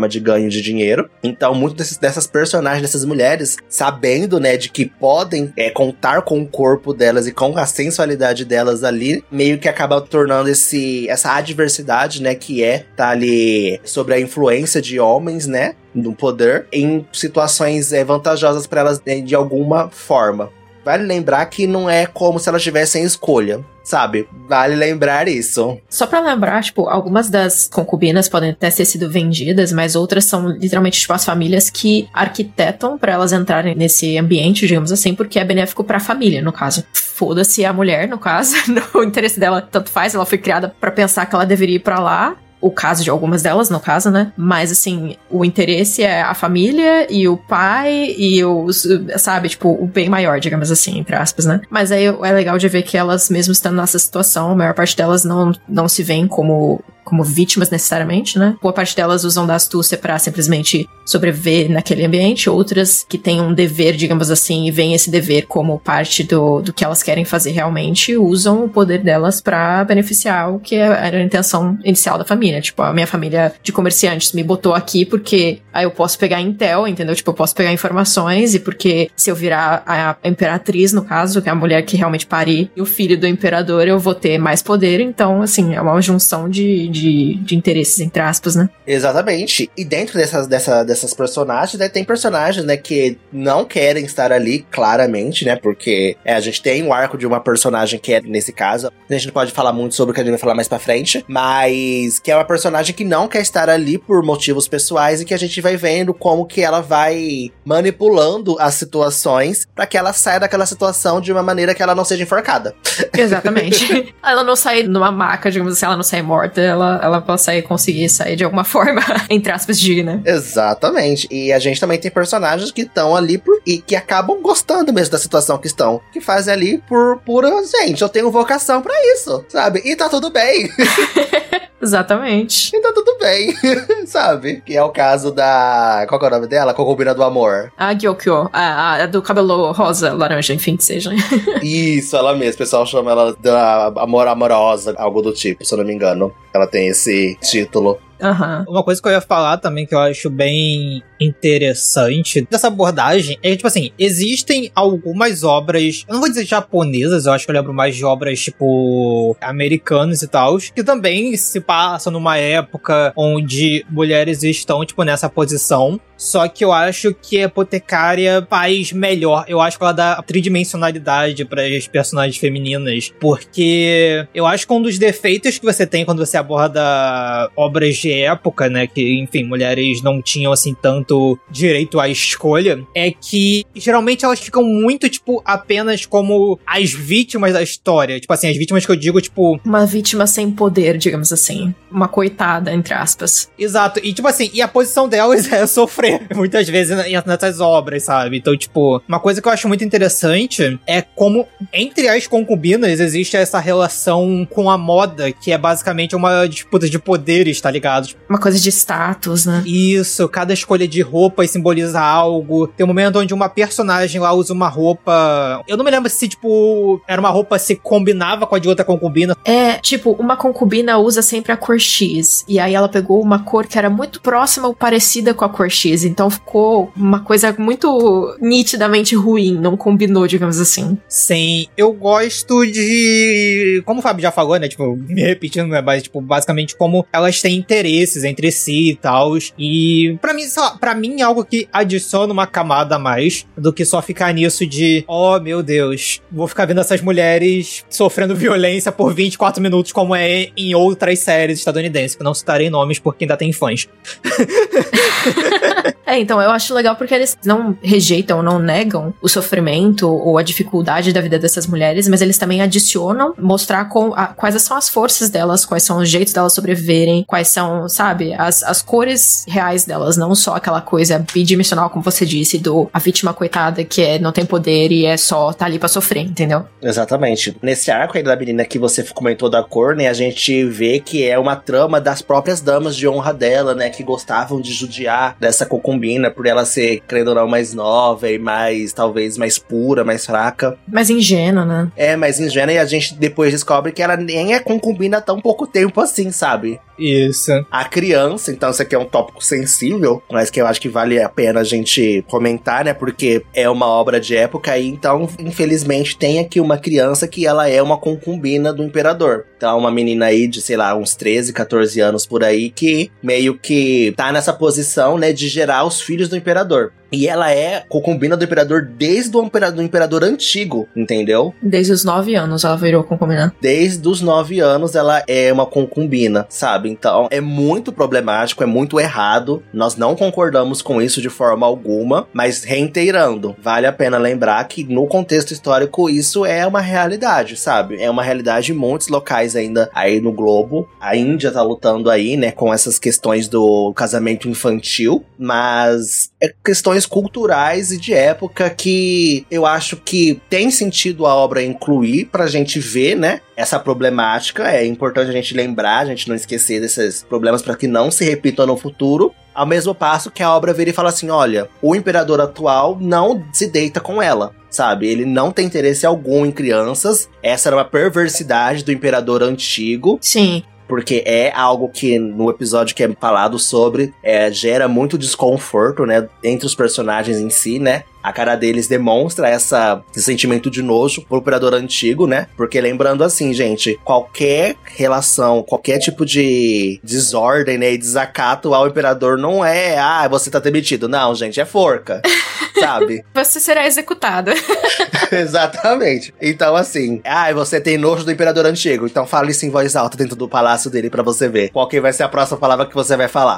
Speaker 1: sonho de dinheiro. Então, muitas desses, dessas personagens, dessas mulheres, sabendo, né, de que podem é, contar com o corpo delas e com a sensualidade delas ali, meio que acaba tornando esse, essa adversidade, né, que é tá ali sobre a influência de homens, né, no poder, em situações é, vantajosas para elas, né, de alguma forma. Vale lembrar que não é como se elas tivessem escolha, sabe? Vale lembrar isso.
Speaker 3: Só pra lembrar, tipo, algumas das concubinas podem até ter sido vendidas, mas outras são literalmente, tipo, as famílias que arquitetam pra elas entrarem nesse ambiente, digamos assim, porque é benéfico pra família, no caso. Foda-se a mulher, no caso, o interesse dela tanto faz, ela foi criada pra pensar que ela deveria ir pra lá. O caso de algumas delas, no caso, né? Mas, assim, o interesse é a família e o pai e os, sabe, tipo, o bem maior, digamos assim, entre aspas, né? Mas aí é legal de ver que elas, mesmo estando nessa situação, a maior parte delas não, não se veem como... como vítimas necessariamente, né? Boa parte delas usam da astúcia pra simplesmente sobreviver naquele ambiente, outras que têm um dever, digamos assim, e veem esse dever como parte do, do que elas querem fazer realmente, usam o poder delas pra beneficiar o que era a intenção inicial da família. Tipo, a minha família de comerciantes me botou aqui porque aí eu posso pegar intel, entendeu? Tipo, eu posso pegar informações e porque se eu virar a imperatriz, no caso, que é a mulher que realmente pare e o filho do imperador, eu vou ter mais poder. Então, assim, é uma junção de De, de interesses, entre aspas, né?
Speaker 1: Exatamente. E dentro dessas, dessa, dessas personagens, né, tem personagens, né, que não querem estar ali, claramente, né, porque é, a gente tem o arco de uma personagem que é, nesse caso, a gente não pode falar muito sobre o que a gente vai falar mais pra frente, mas que é uma personagem que não quer estar ali por motivos pessoais e que a gente vai vendo como que ela vai manipulando as situações pra que ela saia daquela situação de uma maneira que ela não seja enforcada.
Speaker 3: Exatamente. Ela não sai numa maca, digamos assim, ela não sai morta, ela Ela, ela possa conseguir sair de alguma forma, entre aspas, digna.
Speaker 1: Exatamente. E a gente também tem personagens que estão ali por, e que acabam gostando mesmo da situação que estão. Que fazem ali por pura... Gente, eu tenho vocação pra isso, sabe? E tá tudo bem.
Speaker 3: Exatamente.
Speaker 1: E tá tudo bem, sabe? Que é o caso da... Qual que é o nome dela? A concubina do amor.
Speaker 3: A Gyokyo. A, a do cabelo rosa, laranja, enfim, que seja.
Speaker 1: Isso, ela mesma. O pessoal chama ela da amor amorosa, algo do tipo, se eu não me engano. Ela tem esse título.
Speaker 3: Uhum.
Speaker 4: Uma coisa que eu ia falar também que eu acho bem interessante dessa abordagem é que, tipo assim, existem algumas obras, eu não vou dizer japonesas, eu acho que eu lembro mais de obras, tipo, americanas e tal, que também se passam numa época onde mulheres estão, tipo, nessa posição. Só que eu acho que a Apotecária faz melhor. Eu acho que ela dá tridimensionalidade para as personagens femininas. Porque eu acho que um dos defeitos que você tem quando você aborda obras de época, né? Que, enfim, mulheres não tinham, assim, tanto direito à escolha. É que, geralmente, elas ficam muito, tipo, apenas como as vítimas da história. Tipo assim, as vítimas que eu digo, tipo...
Speaker 3: Uma vítima sem poder, digamos assim. Uma coitada, entre aspas.
Speaker 4: Exato. E, tipo assim, e a posição delas é sofrer muitas vezes nessas obras, sabe? Então, tipo, uma coisa que eu acho muito interessante é como, entre as concubinas, existe essa relação com a moda, que é basicamente uma disputa de poderes, tá ligado?
Speaker 3: Uma coisa de status, né?
Speaker 4: Isso, cada escolha de roupa simboliza algo. Tem um momento onde uma personagem lá usa uma roupa... Eu não me lembro se, tipo, era uma roupa que se combinava com a de outra concubina.
Speaker 3: É, tipo, uma concubina usa sempre a cor X, e aí ela pegou uma cor que era muito próxima ou parecida com a cor X, então ficou uma coisa muito nitidamente ruim, não combinou, digamos assim.
Speaker 4: Sim, eu gosto de... Como o Fábio já falou, né, tipo, me repetindo, né, mas, tipo, basicamente como elas têm interesses entre si e tal, e pra mim, sei lá, pra mim é algo que adiciona uma camada a mais do que só ficar nisso de, oh, meu Deus, vou ficar vendo essas mulheres sofrendo violência por vinte e quatro minutos, como é em outras séries estadunidenses, que não citarei nomes porque ainda tem fãs.
Speaker 3: É, então, eu acho legal porque eles não rejeitam, não negam o sofrimento ou a dificuldade da vida dessas mulheres, mas eles também adicionam mostrar com a, quais são as forças delas, quais são os jeitos delas sobreviverem, quais são, sabe, as, as cores reais delas, não só aquela coisa bidimensional, como você disse, do a vítima coitada que é, não tem poder e é só tá ali pra sofrer, entendeu?
Speaker 1: Exatamente. Nesse arco aí da menina que você comentou da cor, né, a gente vê que é uma trama das próprias damas de honra dela, né, que gostavam de judiar dessa concubina por ela ser, crendo ou não, mais nova e mais, talvez, mais pura, mais fraca.
Speaker 3: Mais ingênua, né?
Speaker 1: É, mais ingênua, e a gente depois descobre que ela nem é concubina há tão pouco tempo assim, sabe?
Speaker 4: Isso.
Speaker 1: A criança, então isso aqui é um tópico sensível, mas que eu acho que vale a pena a gente comentar, né? Porque é uma obra de época e então, infelizmente, tem aqui uma criança que ela é uma concubina do imperador. Então, uma menina aí de, sei lá, uns treze, catorze anos por aí, que meio que tá nessa posição, né, de gerar os filhos do imperador. E ela é concubina do imperador desde o imperador, do imperador antigo, entendeu?
Speaker 3: Desde os nove anos ela virou concubina.
Speaker 1: Desde os nove anos ela é uma concubina, sabe? Então é muito problemático, é muito errado. Nós não concordamos com isso de forma alguma, mas reiterando, vale a pena lembrar que no contexto histórico isso é uma realidade, sabe? É uma realidade em muitos locais ainda aí no globo. A Índia tá lutando aí, né, com essas questões do casamento infantil, mas é questões culturais e de época que eu acho que tem sentido a obra incluir pra gente ver, né, essa problemática. É importante a gente lembrar, a gente não esquecer desses problemas para que não se repitam no futuro. Ao mesmo passo que a obra vira e fala assim, olha, o imperador atual não se deita com ela, sabe? Ele não tem interesse algum em crianças. Essa era uma perversidade do imperador antigo.
Speaker 3: Sim.
Speaker 1: Porque é algo que no episódio que é falado sobre, é, gera muito desconforto, né, entre os personagens em si, né? A cara deles demonstra essa, esse sentimento de nojo pro imperador antigo, né? Porque lembrando assim, gente, qualquer relação, qualquer tipo de desordem, né, e desacato ao imperador não é, ah, você tá demitido. Não, gente, é forca, sabe?
Speaker 3: Você será executada.
Speaker 1: Exatamente. Então, assim, ah, você tem nojo do imperador antigo, então fale isso em voz alta dentro do palácio dele pra você ver qual que vai ser a próxima palavra que você vai falar.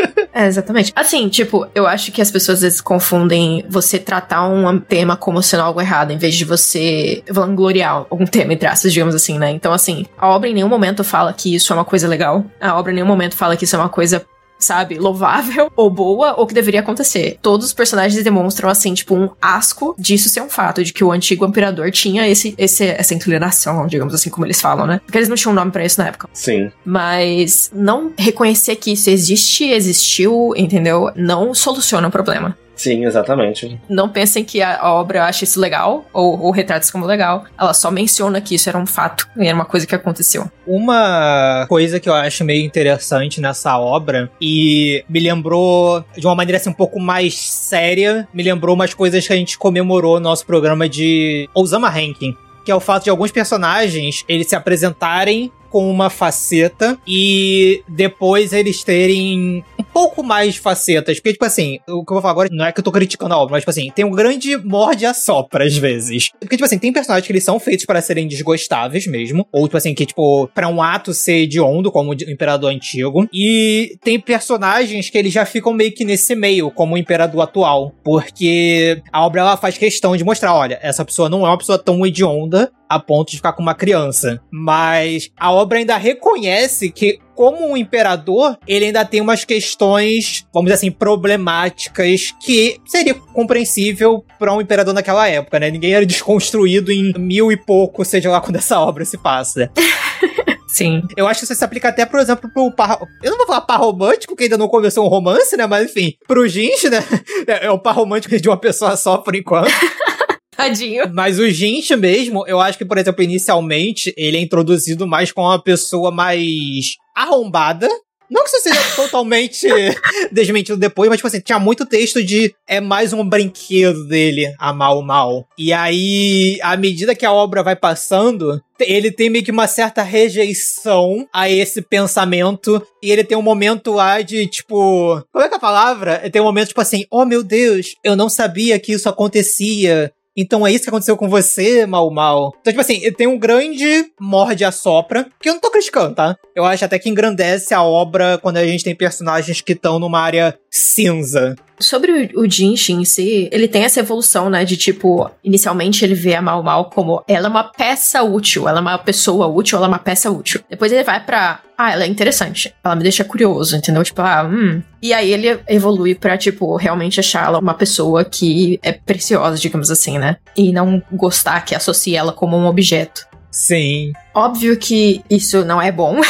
Speaker 3: É, exatamente. Assim, tipo, eu acho que as pessoas às vezes confundem você tratar um tema como sendo algo errado, em vez de você vangloriar um tema, entre aspas, digamos assim, né? Então, assim, a obra em nenhum momento fala que isso é uma coisa legal. A obra em nenhum momento fala que isso é uma coisa, sabe, louvável ou boa, ou que deveria acontecer. Todos os personagens demonstram, assim, tipo, um asco disso ser um fato, de que o antigo imperador tinha esse, esse, essa inclinação, digamos assim, como eles falam, né? Porque eles não tinham um nome pra isso na época.
Speaker 1: Sim.
Speaker 3: Mas não reconhecer que isso existe, existiu, entendeu? Não soluciona o problema.
Speaker 1: Sim, exatamente.
Speaker 3: Não pensem que a obra acha isso legal, ou, ou retrata isso como legal. Ela só menciona que isso era um fato, e era uma coisa que aconteceu.
Speaker 4: Uma coisa que eu acho meio interessante nessa obra, e me lembrou de uma maneira assim um pouco mais séria, me lembrou umas coisas que a gente comemorou no nosso programa de Osama Ranking, que é o fato de alguns personagens eles se apresentarem com uma faceta e depois eles terem um pouco mais facetas. Porque, tipo assim, o que eu vou falar agora não é que eu tô criticando a obra, mas, tipo assim, tem um grande morde a sopra às vezes. Porque, tipo assim, tem personagens que eles são feitos para serem desgostáveis mesmo, ou, tipo assim, que, tipo, pra um ato ser hediondo, como o Imperador Antigo, e tem personagens que eles já ficam meio que nesse meio, como o Imperador atual, porque a obra, ela faz questão de mostrar, olha, essa pessoa não é uma pessoa tão hedionda a ponto de ficar com uma criança, mas a obra ainda reconhece que, como um imperador, ele ainda tem umas questões, vamos dizer assim, problemáticas, que seria compreensível para um imperador naquela época, né? Ninguém era desconstruído em mil e pouco, seja lá quando essa obra se passa.
Speaker 3: Sim.
Speaker 4: Eu acho que isso se aplica até, por exemplo, pro par... Eu não vou falar par romântico, que ainda não começou um romance, né? Mas, enfim, pro Ginch, né? É o par romântico de uma pessoa só, por enquanto.
Speaker 3: Tadinho.
Speaker 4: Mas o Ginch mesmo, eu acho que, por exemplo, inicialmente, ele é introduzido mais como uma pessoa mais arrombada. Não que isso seja totalmente desmentido depois, mas, tipo assim, tinha muito texto de é mais um brinquedo dele, a Mau Mau. E aí, à medida que a obra vai passando, ele tem meio que uma certa rejeição a esse pensamento. E ele tem um momento lá de, tipo... Como é que é a palavra? Ele tem um momento, tipo assim, oh meu Deus, eu não sabia que isso acontecia. Então é isso que aconteceu com você, Mau Mau. Então, tipo assim, tem um grande morde a sopra, que eu não tô criticando, tá? Eu acho até que engrandece a obra quando a gente tem personagens que estão numa área cinza.
Speaker 3: Sobre o, o Ginch em si, ele tem essa evolução, né, de tipo, inicialmente ele vê a Mau Mau como ela é uma peça útil, ela é uma pessoa útil, ela é uma peça útil. Depois ele vai pra, ah, ela é interessante, ela me deixa curioso, entendeu? Tipo, ah, hum. E aí ele evolui pra, tipo, realmente achar ela uma pessoa que é preciosa, digamos assim, né? E não gostar que associe ela como um objeto.
Speaker 4: Sim.
Speaker 3: Óbvio que isso não é bom.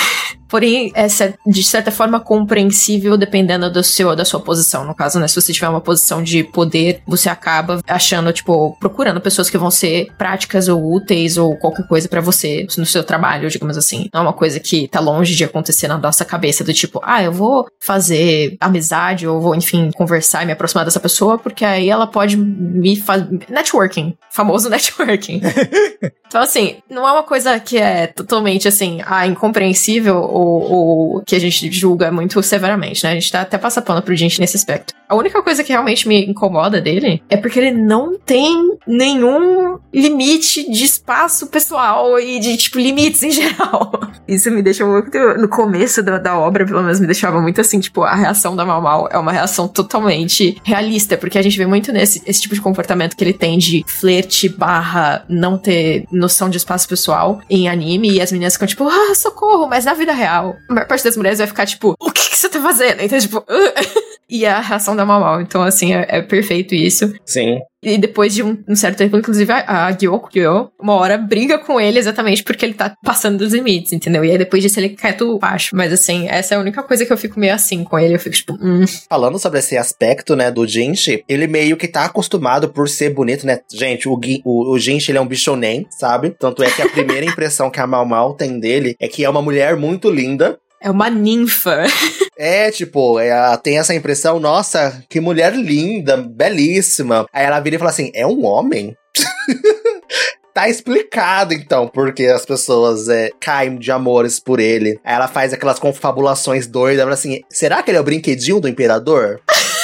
Speaker 3: Porém, é de certa forma compreensível dependendo do seu, da sua posição. No caso, né, se você tiver uma posição de poder, você acaba achando, tipo, procurando pessoas que vão ser práticas ou úteis ou qualquer coisa pra você no seu trabalho, digamos assim. Não é uma coisa que tá longe de acontecer na nossa cabeça, do tipo, ah, eu vou fazer amizade ou vou, enfim, conversar e me aproximar dessa pessoa, porque aí ela pode me fazer... Networking. Famoso networking. Então, assim, não é uma coisa que é totalmente, assim, ah, incompreensível ou, ou que a gente julga muito severamente, né? A gente tá até passando pano pro gente nesse aspecto. A única coisa que realmente me incomoda dele é porque ele não tem nenhum limite de espaço pessoal e de, tipo, limites em geral. Isso me deixa muito... No começo da, da obra, pelo menos, me deixava muito assim, tipo, a reação da Mau Mau é uma reação totalmente realista, porque a gente vê muito nesse esse tipo de comportamento que ele tem de flerte barra não ter noção de espaço pessoal em anime, e as meninas ficam tipo, ah, socorro, mas na vida real, a maior parte das mulheres vai ficar tipo, o que, que você tá fazendo? Então, tipo, uh, e a reação da Mau Mau. Então, assim, é, é perfeito isso.
Speaker 1: Sim.
Speaker 3: E depois de um, um certo tempo, inclusive, a, a Gyoko, Gyoko, uma hora briga com ele exatamente porque ele tá passando dos limites, entendeu? E aí depois disso ele cai tudo baixo. Mas assim, essa é a única coisa que eu fico meio assim com ele. Eu fico tipo, hum.
Speaker 1: Falando sobre esse aspecto, né, do Jinchi, ele meio que tá acostumado por ser bonito, né? Gente, o, o, o Jinchi, ele é um bichonem, sabe? Tanto é que a primeira impressão que a Mau Mau tem dele é que é uma mulher muito linda.
Speaker 3: É uma ninfa.
Speaker 1: É, tipo, ela tem essa impressão, nossa, que mulher linda, belíssima. Aí ela vira e fala assim, é um homem? Tá explicado, então, porque as pessoas é, caem de amores por ele. Aí ela faz aquelas confabulações doidas, ela fala assim, será que ele é o brinquedinho do imperador?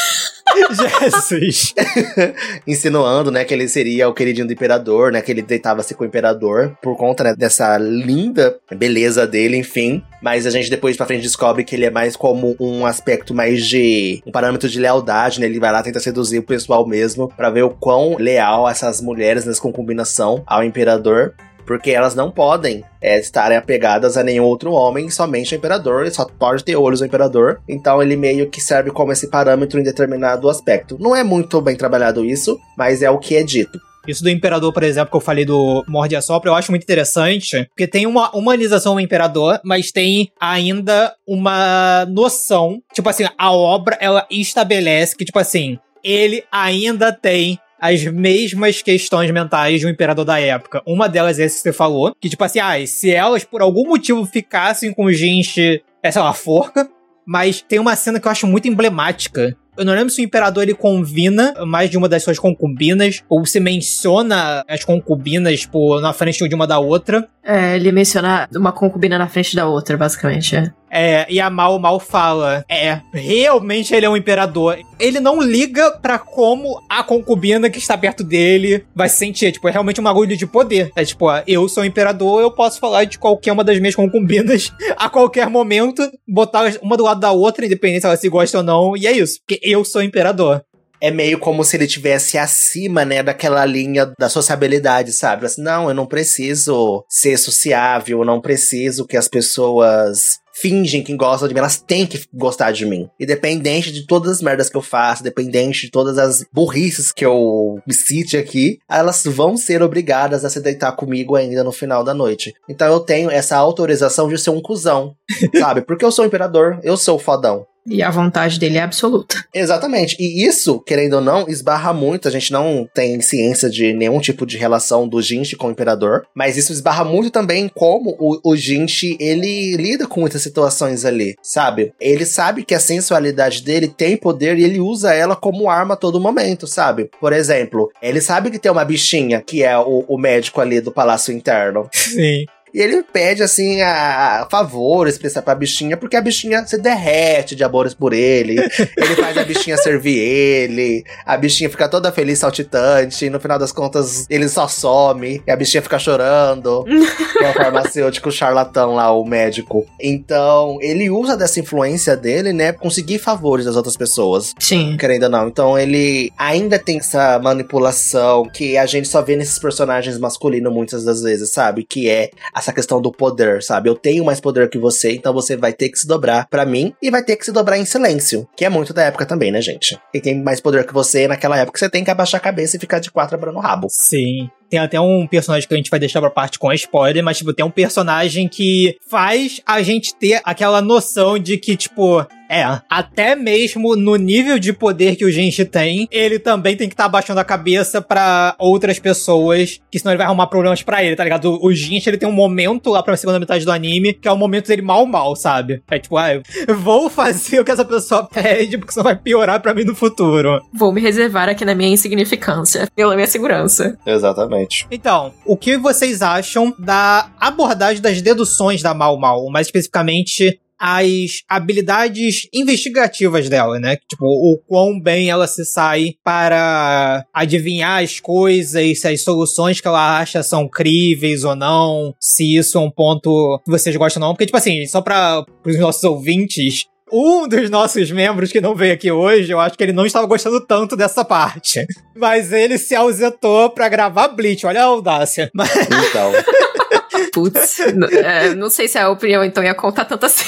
Speaker 4: Jesus!
Speaker 1: Insinuando, né, que ele seria o queridinho do imperador, né, que ele deitava-se com o imperador, por conta, né, dessa linda beleza dele, enfim. Mas a gente depois pra frente descobre que ele é mais como um aspecto mais de... um parâmetro de lealdade, né, ele vai lá tentar seduzir o pessoal mesmo, pra ver o quão leal essas mulheres nessa concubinação ao imperador. Porque elas não podem é, estarem apegadas a nenhum outro homem, somente ao imperador, ele só pode ter olhos ao imperador. Então ele meio que serve como esse parâmetro em determinado aspecto. Não é muito bem trabalhado isso, mas é o que é dito.
Speaker 4: Isso do imperador, por exemplo, que eu falei do Morde e Assopra, eu acho muito interessante, porque tem uma humanização do imperador, mas tem ainda uma noção, tipo assim, a obra, ela estabelece que, tipo assim, ele ainda tem as mesmas questões mentais de um imperador da época. Uma delas é essa que você falou, que tipo assim, ah, se elas por algum motivo ficassem com o Jinchi, é, sei lá, forca, mas tem uma cena que eu acho muito emblemática. Eu não lembro se o imperador ele convina mais de uma das suas concubinas, ou se menciona as concubinas por, na frente de uma da outra.
Speaker 3: É, ele menciona uma concubina na frente da outra, basicamente, é.
Speaker 4: É, e a Mau Mau fala, é, realmente ele é um imperador. Ele não liga pra como a concubina que está perto dele vai se sentir. Tipo, é realmente um bagulho de poder. É tipo, ó, eu sou imperador, eu posso falar de qualquer uma das minhas concubinas a qualquer momento, botar uma do lado da outra, independente se ela se gosta ou não, e é isso, porque eu sou imperador.
Speaker 1: É meio como se ele tivesse acima, né, daquela linha da sociabilidade, sabe? Assim, não, eu não preciso ser sociável, eu não preciso que as pessoas fingem que gostam de mim, elas têm que gostar de mim. Independente de todas as merdas que eu faço, independente de todas as burrices que eu me cite aqui, elas vão ser obrigadas a se deitar comigo ainda no final da noite. Então eu tenho essa autorização de ser um cuzão, sabe? Porque eu sou o imperador, eu sou o fodão.
Speaker 3: E a vontade dele é absoluta.
Speaker 1: Exatamente. E isso, querendo ou não, esbarra muito. A gente não tem ciência de nenhum tipo de relação do Jinchi com o imperador. Mas isso esbarra muito também como o, o Jinchi, ele lida com muitas situações ali, sabe? Ele sabe que a sensualidade dele tem poder e ele usa ela como arma a todo momento, sabe? Por exemplo, ele sabe que tem uma bichinha, que é o, o médico ali do Palácio Interno.
Speaker 4: Sim.
Speaker 1: E ele pede, assim, a, a favores pra, pra bichinha, porque a bichinha se derrete de amores por ele. Ele faz a bichinha servir ele. A bichinha fica toda feliz, saltitante. E no final das contas, ele só some. E a bichinha fica chorando. Que é o farmacêutico charlatão lá, o médico. Então, ele usa dessa influência dele, né, pra conseguir favores das outras pessoas.
Speaker 3: Sim.
Speaker 1: Querendo ou não. Então, ele ainda tem essa manipulação que a gente só vê nesses personagens masculinos muitas das vezes, sabe? Que é a essa questão do poder, sabe? Eu tenho mais poder que você, então você vai ter que se dobrar pra mim e vai ter que se dobrar em silêncio, que é muito da época também, né, gente? Quem tem mais poder que você, naquela época, você tem que abaixar a cabeça e ficar de quatro abrando o rabo.
Speaker 4: Sim. Tem até um personagem que a gente vai deixar pra parte com spoiler, mas, tipo, tem um personagem que faz a gente ter aquela noção de que, tipo, é, até mesmo no nível de poder que o Genshin tem, ele também tem que estar tá abaixando a cabeça pra outras pessoas, que senão ele vai arrumar problemas pra ele, tá ligado? O Genshin, ele tem um momento lá pra segunda metade do anime, que é o momento dele mal mal, sabe? É tipo, ah, eu vou fazer o que essa pessoa pede, porque senão vai piorar pra mim no futuro.
Speaker 3: Vou me reservar aqui na minha insignificância, pela minha segurança.
Speaker 1: Exatamente.
Speaker 4: Então, o que vocês acham da abordagem das deduções da Mau Mau, mais especificamente as habilidades investigativas dela, né? Tipo, o quão bem ela se sai para adivinhar as coisas, se as soluções que ela acha são críveis ou não, se isso é um ponto que vocês gostam ou não. Porque, tipo assim, só para os nossos ouvintes, um dos nossos membros que não veio aqui hoje, eu acho que ele não estava gostando tanto dessa parte. Mas ele se ausentou pra gravar Bleach, olha a audácia. Mas...
Speaker 1: Então...
Speaker 3: Putz, é, não sei se a opinião então ia contar tanto assim.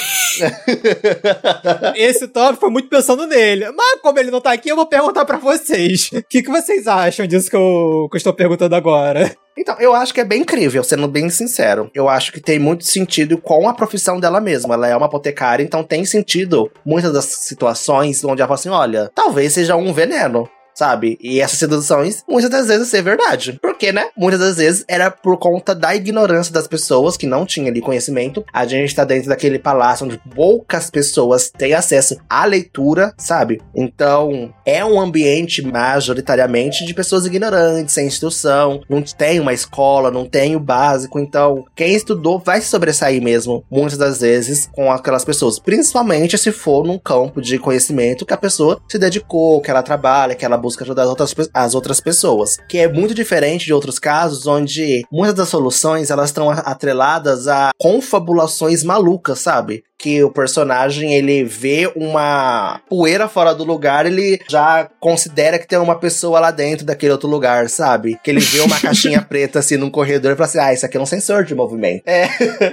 Speaker 4: Esse tópico foi muito pensando nele. Mas como ele não tá aqui, eu vou perguntar pra vocês. O que, que vocês acham disso que eu, que eu estou perguntando agora?
Speaker 1: Então, eu acho que é bem incrível, sendo bem sincero. Eu acho que tem muito sentido com a profissão dela mesma. Ela é uma apotecária, então tem sentido muitas das situações onde ela fala assim, olha, talvez seja um veneno. Sabe? E essas seduções, muitas das vezes, ser verdade. Porque, né? Muitas das vezes era por conta da ignorância das pessoas que não tinham ali conhecimento. A gente tá dentro daquele palácio onde poucas pessoas têm acesso à leitura, sabe? Então, é um ambiente majoritariamente de pessoas ignorantes, sem instrução, não tem uma escola, não tem o básico. Então, quem estudou vai se sobressair mesmo, muitas das vezes, com aquelas pessoas. Principalmente se for num campo de conhecimento que a pessoa se dedicou, que ela trabalha, que ela busca ajudar as outras, as outras pessoas, que é muito diferente de outros casos onde muitas das soluções elas estão atreladas a confabulações malucas, sabe? Que o personagem, ele vê uma poeira fora do lugar, ele já considera que tem uma pessoa lá dentro daquele outro lugar, sabe? Que ele vê uma caixinha preta, assim, num corredor e fala assim, ah, isso aqui é um sensor de movimento. É,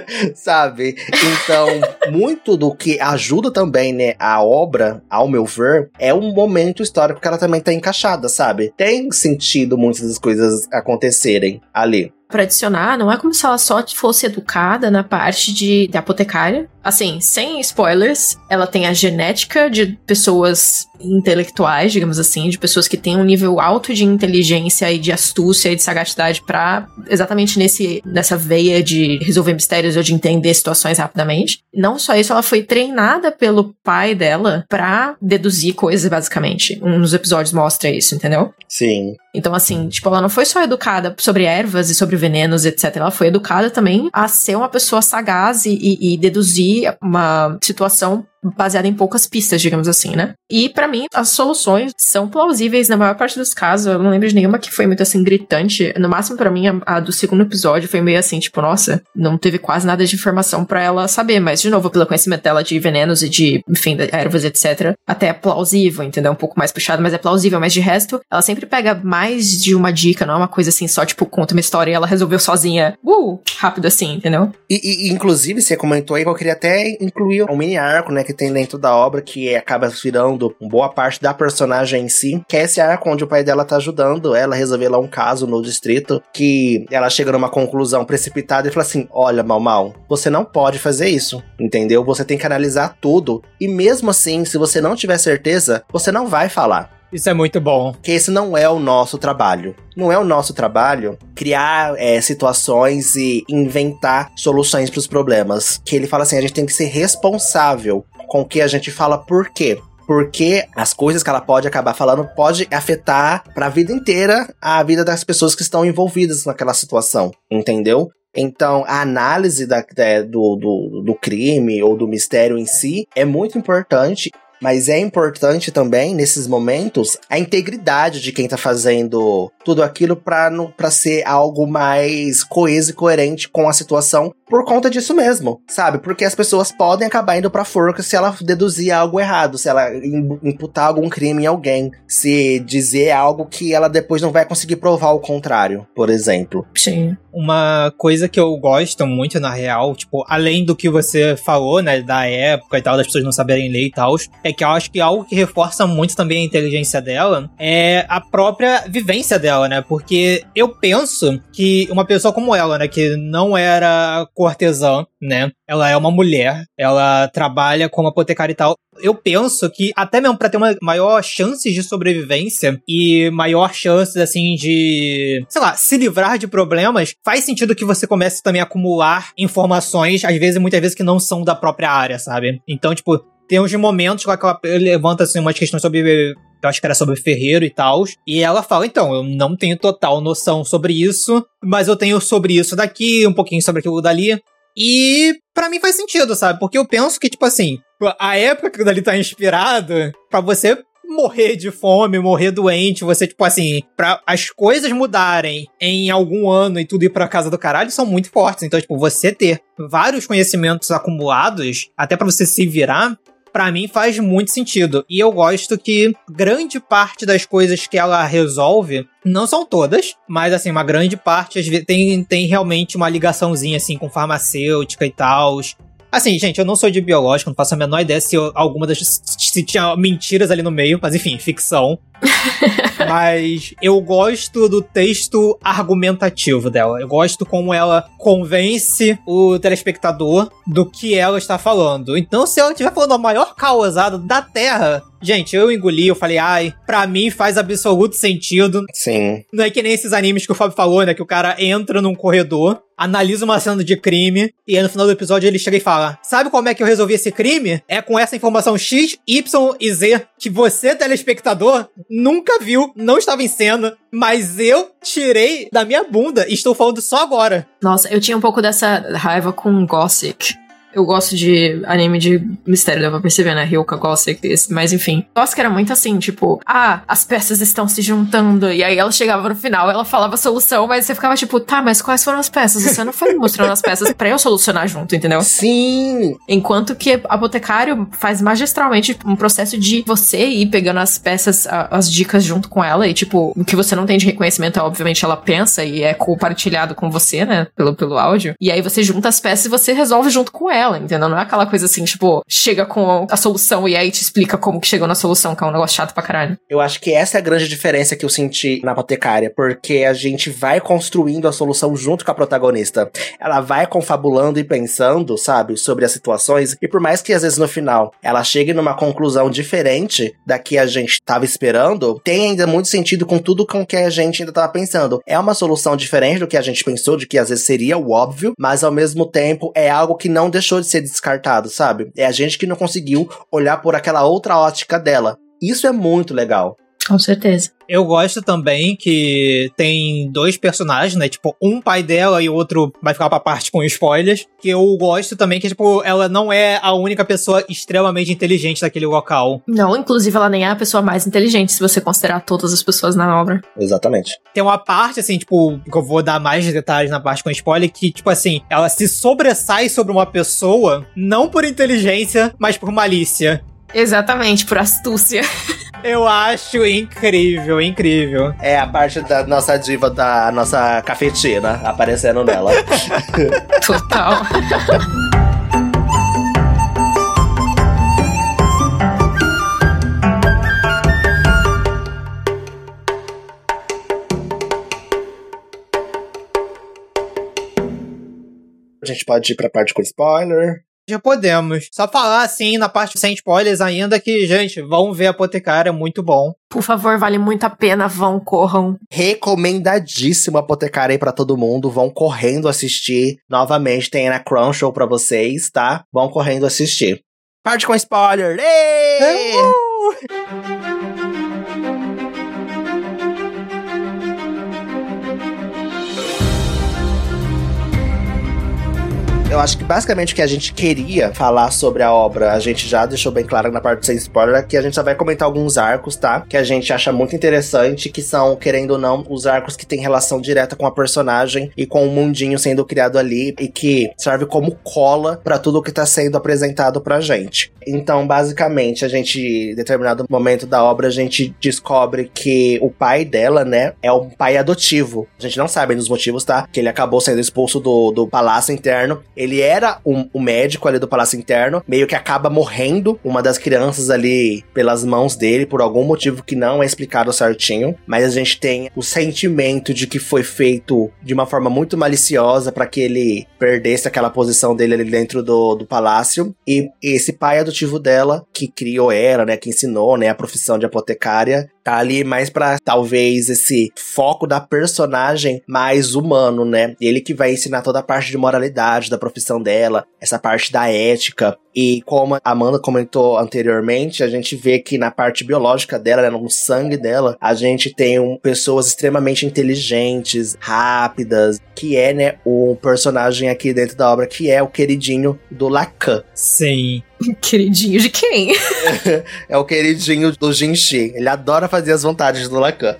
Speaker 1: sabe? Então, muito do que ajuda também, né, a obra, ao meu ver, é um momento histórico que ela também tá encaixada, sabe? Tem sentido muitas das coisas acontecerem ali.
Speaker 3: Pra adicionar, não é como se ela só fosse educada na parte de, de apotecária. Assim, sem spoilers, ela tem a genética de pessoas intelectuais, digamos assim, de pessoas que têm um nível alto de inteligência e de astúcia e de sagacidade pra exatamente nesse, nessa veia de resolver mistérios ou de entender situações rapidamente. Não só isso, ela foi treinada pelo pai dela pra deduzir coisas, basicamente. Um dos episódios mostra isso, entendeu?
Speaker 1: Sim.
Speaker 3: Então, assim, tipo, ela não foi só educada sobre ervas e sobre venenos, etcétera. Ela foi educada também a ser uma pessoa sagaz e, e, e deduzir uma situação baseada em poucas pistas, digamos assim, né? E pra mim, as soluções são plausíveis na maior parte dos casos. Eu não lembro de nenhuma que foi muito assim gritante. No máximo, pra mim, a, a do segundo episódio foi meio assim, tipo, nossa, não teve quase nada de informação pra ela saber. Mas, de novo, pelo conhecimento dela de venenos e de, enfim, de ervas, etcétera, até é plausível, entendeu? Um pouco mais puxado, mas é plausível. Mas de resto, ela sempre pega mais de uma dica, não é uma coisa assim, só, tipo, conta uma história e ela resolveu sozinha, uh, rápido assim, entendeu?
Speaker 1: E, e inclusive, você comentou aí que eu queria até incluir um mini arco, né, que tem dentro da obra, que acaba virando boa parte da personagem em si, que é esse arco onde o pai dela tá ajudando ela a resolver lá um caso no distrito, que ela chega numa conclusão precipitada e fala assim, olha, Mau Mau, você não pode fazer isso, entendeu? Você tem que analisar tudo, e mesmo assim, se você não tiver certeza, você não vai falar.
Speaker 4: Isso é muito bom.
Speaker 1: Porque esse não é o nosso trabalho. Não é o nosso trabalho criar é, situações e inventar soluções para os problemas. Que ele fala assim, a gente tem que ser responsável com o que a gente fala. Por quê? Porque as coisas que ela pode acabar falando pode afetar para a vida inteira a vida das pessoas que estão envolvidas naquela situação, entendeu? Então, a análise da, da, do, do, do crime ou do mistério em si é muito importante. Mas é importante também, nesses momentos, a integridade de quem tá fazendo tudo aquilo pra, não, pra ser algo mais coeso e coerente com a situação por conta disso mesmo, sabe? Porque as pessoas podem acabar indo pra forca se ela deduzir algo errado, se ela imputar algum crime em alguém, se dizer algo que ela depois não vai conseguir provar o contrário, por exemplo.
Speaker 3: Sim.
Speaker 4: Uma coisa que eu gosto muito, na real, tipo, além do que você falou, né, da época e tal, das pessoas não saberem ler e tal, é que eu acho que algo que reforça muito também a inteligência dela é a própria vivência dela, né, porque eu penso que uma pessoa como ela, né, que não era cortesã, né, ela é uma mulher, ela trabalha como apotecária e tal, eu penso que até mesmo pra ter uma maior chance de sobrevivência e maior chance, assim, de, sei lá, se livrar de problemas, faz sentido que você comece também a acumular informações, às vezes, muitas vezes que não são da própria área, sabe? Então, tipo, tem uns momentos lá que ela levanta, assim, umas questões sobre, eu acho que era sobre ferreiro e tal, e ela fala, então, eu não tenho total noção sobre isso, mas eu tenho sobre isso daqui, um pouquinho sobre aquilo dali. E pra mim faz sentido, sabe? Porque eu penso que, tipo assim, a época que o dali tá inspirado, pra você morrer de fome, morrer doente, você, tipo assim, pra as coisas mudarem em algum ano e tudo ir pra casa do caralho, são muito fortes. Então, tipo, você ter vários conhecimentos acumulados, até pra você se virar, pra mim faz muito sentido. E eu gosto que grande parte das coisas que ela resolve, não são todas, mas assim, uma grande parte às vezes, tem, tem realmente uma ligaçãozinha assim com farmacêutica e tal. Assim, gente, eu não sou de biológico, não faço a menor ideia se eu, alguma das... se tinha mentiras ali no meio, mas enfim, ficção. Mas eu gosto do texto argumentativo dela. Eu gosto como ela convence o telespectador do que ela está falando. Então, se ela estiver falando a maior causada da Terra, gente, eu engoli, eu falei, ai, pra mim faz absoluto sentido.
Speaker 1: Sim.
Speaker 4: Não é que nem esses animes que o Fábio falou, né? Que o cara entra num corredor, analisa uma cena de crime, e aí no final do episódio ele chega e fala, sabe como é que eu resolvi esse crime? É com essa informação X, Y e Z, que você, telespectador, nunca viu, não estava em cena, mas eu tirei da minha bunda e estou falando só agora.
Speaker 3: Nossa, eu tinha um pouco dessa raiva com Gossip. Eu gosto de anime de mistério, dá pra perceber, né? Ryuka, Gossip, mas enfim. Gosto que era muito assim, tipo, ah, as peças estão se juntando, e aí ela chegava no final, ela falava a solução, mas você ficava tipo, tá, mas quais foram as peças? Você não foi me mostrando as peças pra eu solucionar junto, entendeu?
Speaker 1: Sim!
Speaker 3: Enquanto que Apotecário faz magistralmente um processo de você ir pegando as peças, a, as dicas junto com ela, e tipo, o que você não tem de reconhecimento, obviamente ela pensa e é compartilhado com você, né? Pelo, pelo áudio. E aí você junta as peças e você resolve junto com ela. Entendeu? Não é aquela coisa assim, tipo, chega com a solução e aí te explica como que chegou na solução, que é um negócio chato pra caralho.
Speaker 1: Eu acho que essa é a grande diferença que eu senti na Apotecária, porque a gente vai construindo a solução junto com a protagonista. Ela vai confabulando e pensando, sabe, sobre as situações, e por mais que às vezes no final ela chegue numa conclusão diferente da que a gente tava esperando, tem ainda muito sentido com tudo com que a gente ainda tava pensando. É uma solução diferente do que a gente pensou, de que às vezes seria o óbvio, mas ao mesmo tempo é algo que não deixou de ser descartado, sabe? É a gente que não conseguiu olhar por aquela outra ótica dela. Isso é muito legal.
Speaker 3: Com certeza.
Speaker 4: Eu gosto também que tem dois personagens, né? Tipo, um pai dela e o outro vai ficar pra parte com spoilers. Que eu gosto também que, tipo, ela não é a única pessoa extremamente inteligente daquele local.
Speaker 3: Não, inclusive ela nem é a pessoa mais inteligente, se você considerar todas as pessoas na obra.
Speaker 1: Exatamente.
Speaker 4: Tem uma parte, assim, tipo, que eu vou dar mais detalhes na parte com spoiler, que, tipo assim, ela se sobressai sobre uma pessoa, não por inteligência, mas por malícia.
Speaker 3: Exatamente, por astúcia.
Speaker 4: Eu acho incrível, incrível.
Speaker 1: É a parte da nossa diva, da nossa cafetina aparecendo nela.
Speaker 3: Total.
Speaker 1: A gente pode ir pra parte com spoiler.
Speaker 4: Já podemos. Só falar, assim, na parte sem spoilers ainda, que, gente, vão ver Apotecária, é muito bom.
Speaker 3: Por favor, vale muito a pena, vão, corram.
Speaker 1: Recomendadíssimo Apotecária aí pra todo mundo. Vão correndo assistir. Novamente, tem na Crunchyroll pra vocês, tá? Vão correndo assistir. Parte com spoiler! Êêêê! Eu acho que basicamente o que a gente queria falar sobre a obra, a gente já deixou bem claro na parte sem spoiler, que a gente só vai comentar alguns arcos, tá? Que a gente acha muito interessante, que são, querendo ou não, os arcos que têm relação direta com a personagem e com o mundinho sendo criado ali e que serve como cola pra tudo que tá sendo apresentado pra gente. Então, basicamente, a gente, em determinado momento da obra, a gente descobre que o pai dela, né, é um pai adotivo. A gente não sabe dos motivos, tá? Que ele acabou sendo expulso do, do palácio interno. Ele era um, um médico ali do palácio interno, meio que acaba morrendo uma das crianças ali pelas mãos dele, por algum motivo que não é explicado certinho. Mas a gente tem o sentimento de que foi feito de uma forma muito maliciosa pra que ele perdesse aquela posição dele ali dentro do, do palácio. E esse pai adotivo dela, que criou ela, né, que ensinou, né, a profissão de apotecária, tá ali mais pra, talvez, esse foco da personagem mais humano, né? Ele que vai ensinar toda a parte de moralidade da profissão dela, essa parte da ética. E como a Amanda comentou anteriormente, a gente vê que na parte biológica dela, né, no sangue dela, a gente tem um, pessoas extremamente inteligentes, rápidas, que é, né, o personagem aqui dentro da obra, que é o queridinho do Lacan.
Speaker 4: Sim.
Speaker 3: Queridinho de quem?
Speaker 1: É o queridinho do Jinxi. Ele adora fazer as vontades do Lacan.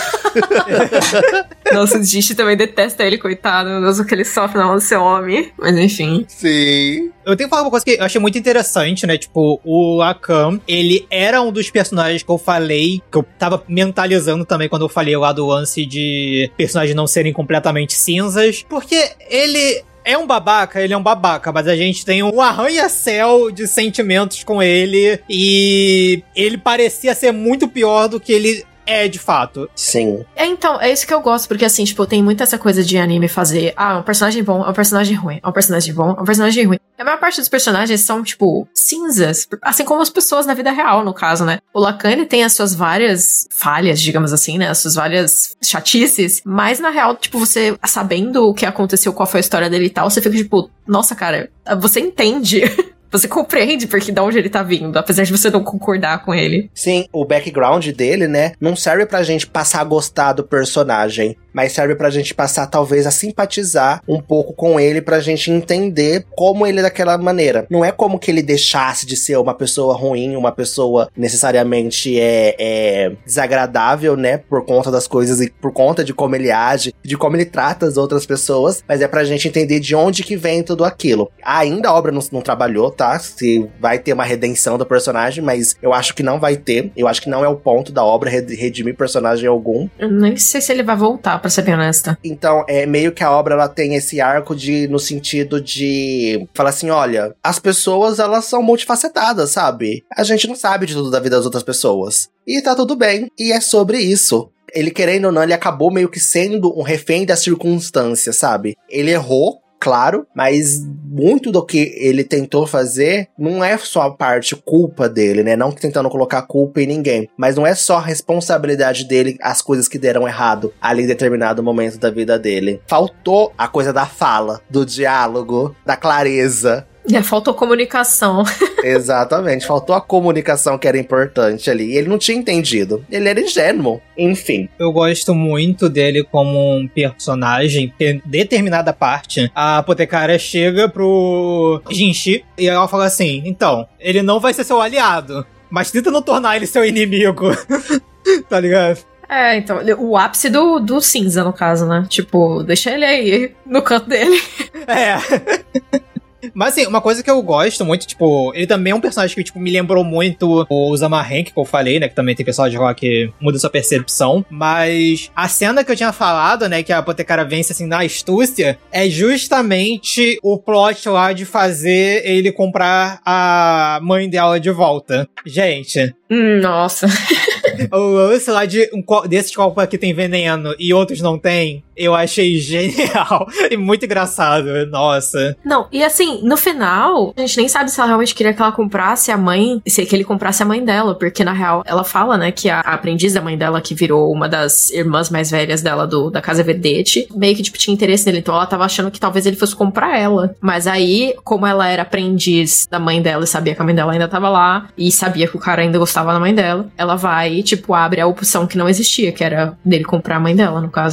Speaker 3: Nossa, o Jinxi também detesta ele, coitado. Meu Deus, o que ele sofre na mão do seu homem. Mas enfim.
Speaker 1: Sim.
Speaker 4: Eu tenho que falar uma coisa que eu achei muito interessante, né? Tipo, o Lacan, ele era um dos personagens que eu falei, que eu tava mentalizando também quando eu falei lá do lance de personagens não serem completamente cinzas, porque ele... é um babaca, ele é um babaca, mas a gente tem um arranha-céu de sentimentos com ele e ele parecia ser muito pior do que ele é, de fato.
Speaker 1: Sim.
Speaker 3: É, então, é isso que eu gosto, porque assim, tipo, tem muito essa coisa de anime fazer, ah, um personagem bom, é um personagem ruim, é um personagem bom, é um personagem ruim. A maior parte dos personagens são, tipo, cinzas, assim como as pessoas na vida real, no caso, né? O Lacan, ele tem as suas várias falhas, digamos assim, né? As suas várias chatices, mas na real, tipo, você sabendo o que aconteceu, qual foi a história dele e tal, você fica tipo, nossa, cara, você entende... Você compreende porque de onde ele tá vindo, apesar de você não concordar com ele.
Speaker 1: Sim, o background dele, né, não serve pra gente passar a gostar do personagem, mas serve pra gente passar, talvez, a simpatizar um pouco com ele, pra gente entender como ele é daquela maneira. Não é como que ele deixasse de ser uma pessoa ruim, uma pessoa necessariamente é, é desagradável, né, por conta das coisas e por conta de como ele age, de como ele trata as outras pessoas, mas é pra gente entender de onde que vem tudo aquilo. Ainda a obra não, não trabalhou, tá? Se vai ter uma redenção do personagem, mas eu acho que não vai ter. Eu acho que não é o ponto da obra redimir personagem algum.
Speaker 3: Eu nem sei se ele vai voltar, pra ser bem honesta.
Speaker 1: Então, é meio que a obra, ela tem esse arco de, no sentido de falar assim, olha, as pessoas, elas são multifacetadas, sabe? A gente não sabe de tudo da vida das outras pessoas. E tá tudo bem. E é sobre isso. Ele, querendo ou não, ele acabou meio que sendo um refém das circunstâncias, sabe? Ele errou, claro, mas muito do que ele tentou fazer não é só a parte culpa dele, né? Não tentando colocar culpa em ninguém, mas não é só a responsabilidade dele as coisas que deram errado ali em determinado momento da vida dele. Faltou a coisa da fala, do diálogo, da clareza.
Speaker 3: É, faltou comunicação.
Speaker 1: Exatamente, faltou a comunicação que era importante ali. E ele não tinha entendido. Ele era ingênuo. Enfim.
Speaker 4: Eu gosto muito dele como um personagem, porque em determinada parte, a apotecária chega pro Jinxi e ela fala assim, então, ele não vai ser seu aliado, mas tenta não tornar ele seu inimigo. Tá ligado?
Speaker 3: É, então, o ápice do, do cinza, no caso, né? Tipo, deixa ele aí no canto dele.
Speaker 4: É. Mas assim, uma coisa que eu gosto muito, tipo, ele também é um personagem que, tipo, me lembrou muito o Zamarenk, que eu falei, né, que também tem personagem lá que muda sua percepção, mas a cena que eu tinha falado, né, que a apotecária vence, assim, na astúcia, é justamente o plot lá de fazer ele comprar a mãe dela de volta. Gente...
Speaker 3: Nossa...
Speaker 4: O lance lá de um, desses copos aqui tem veneno e outros não tem, eu achei genial e muito engraçado, nossa.
Speaker 3: Não, e assim, no final, a gente nem sabe se ela realmente queria que ela comprasse a mãe, se que ele comprasse a mãe dela, porque na real, ela fala, né, que a, a aprendiz da mãe dela, que virou uma das irmãs mais velhas dela do, da Casa Verdete, meio que, tipo, tinha interesse nele, então ela tava achando que talvez ele fosse comprar ela. Mas aí, como ela era aprendiz da mãe dela e sabia que a mãe dela ainda tava lá, e sabia que o cara ainda gostava da mãe dela, ela vai e, tipo, abre a opção que não existia, que era dele comprar a mãe dela, no caso, né?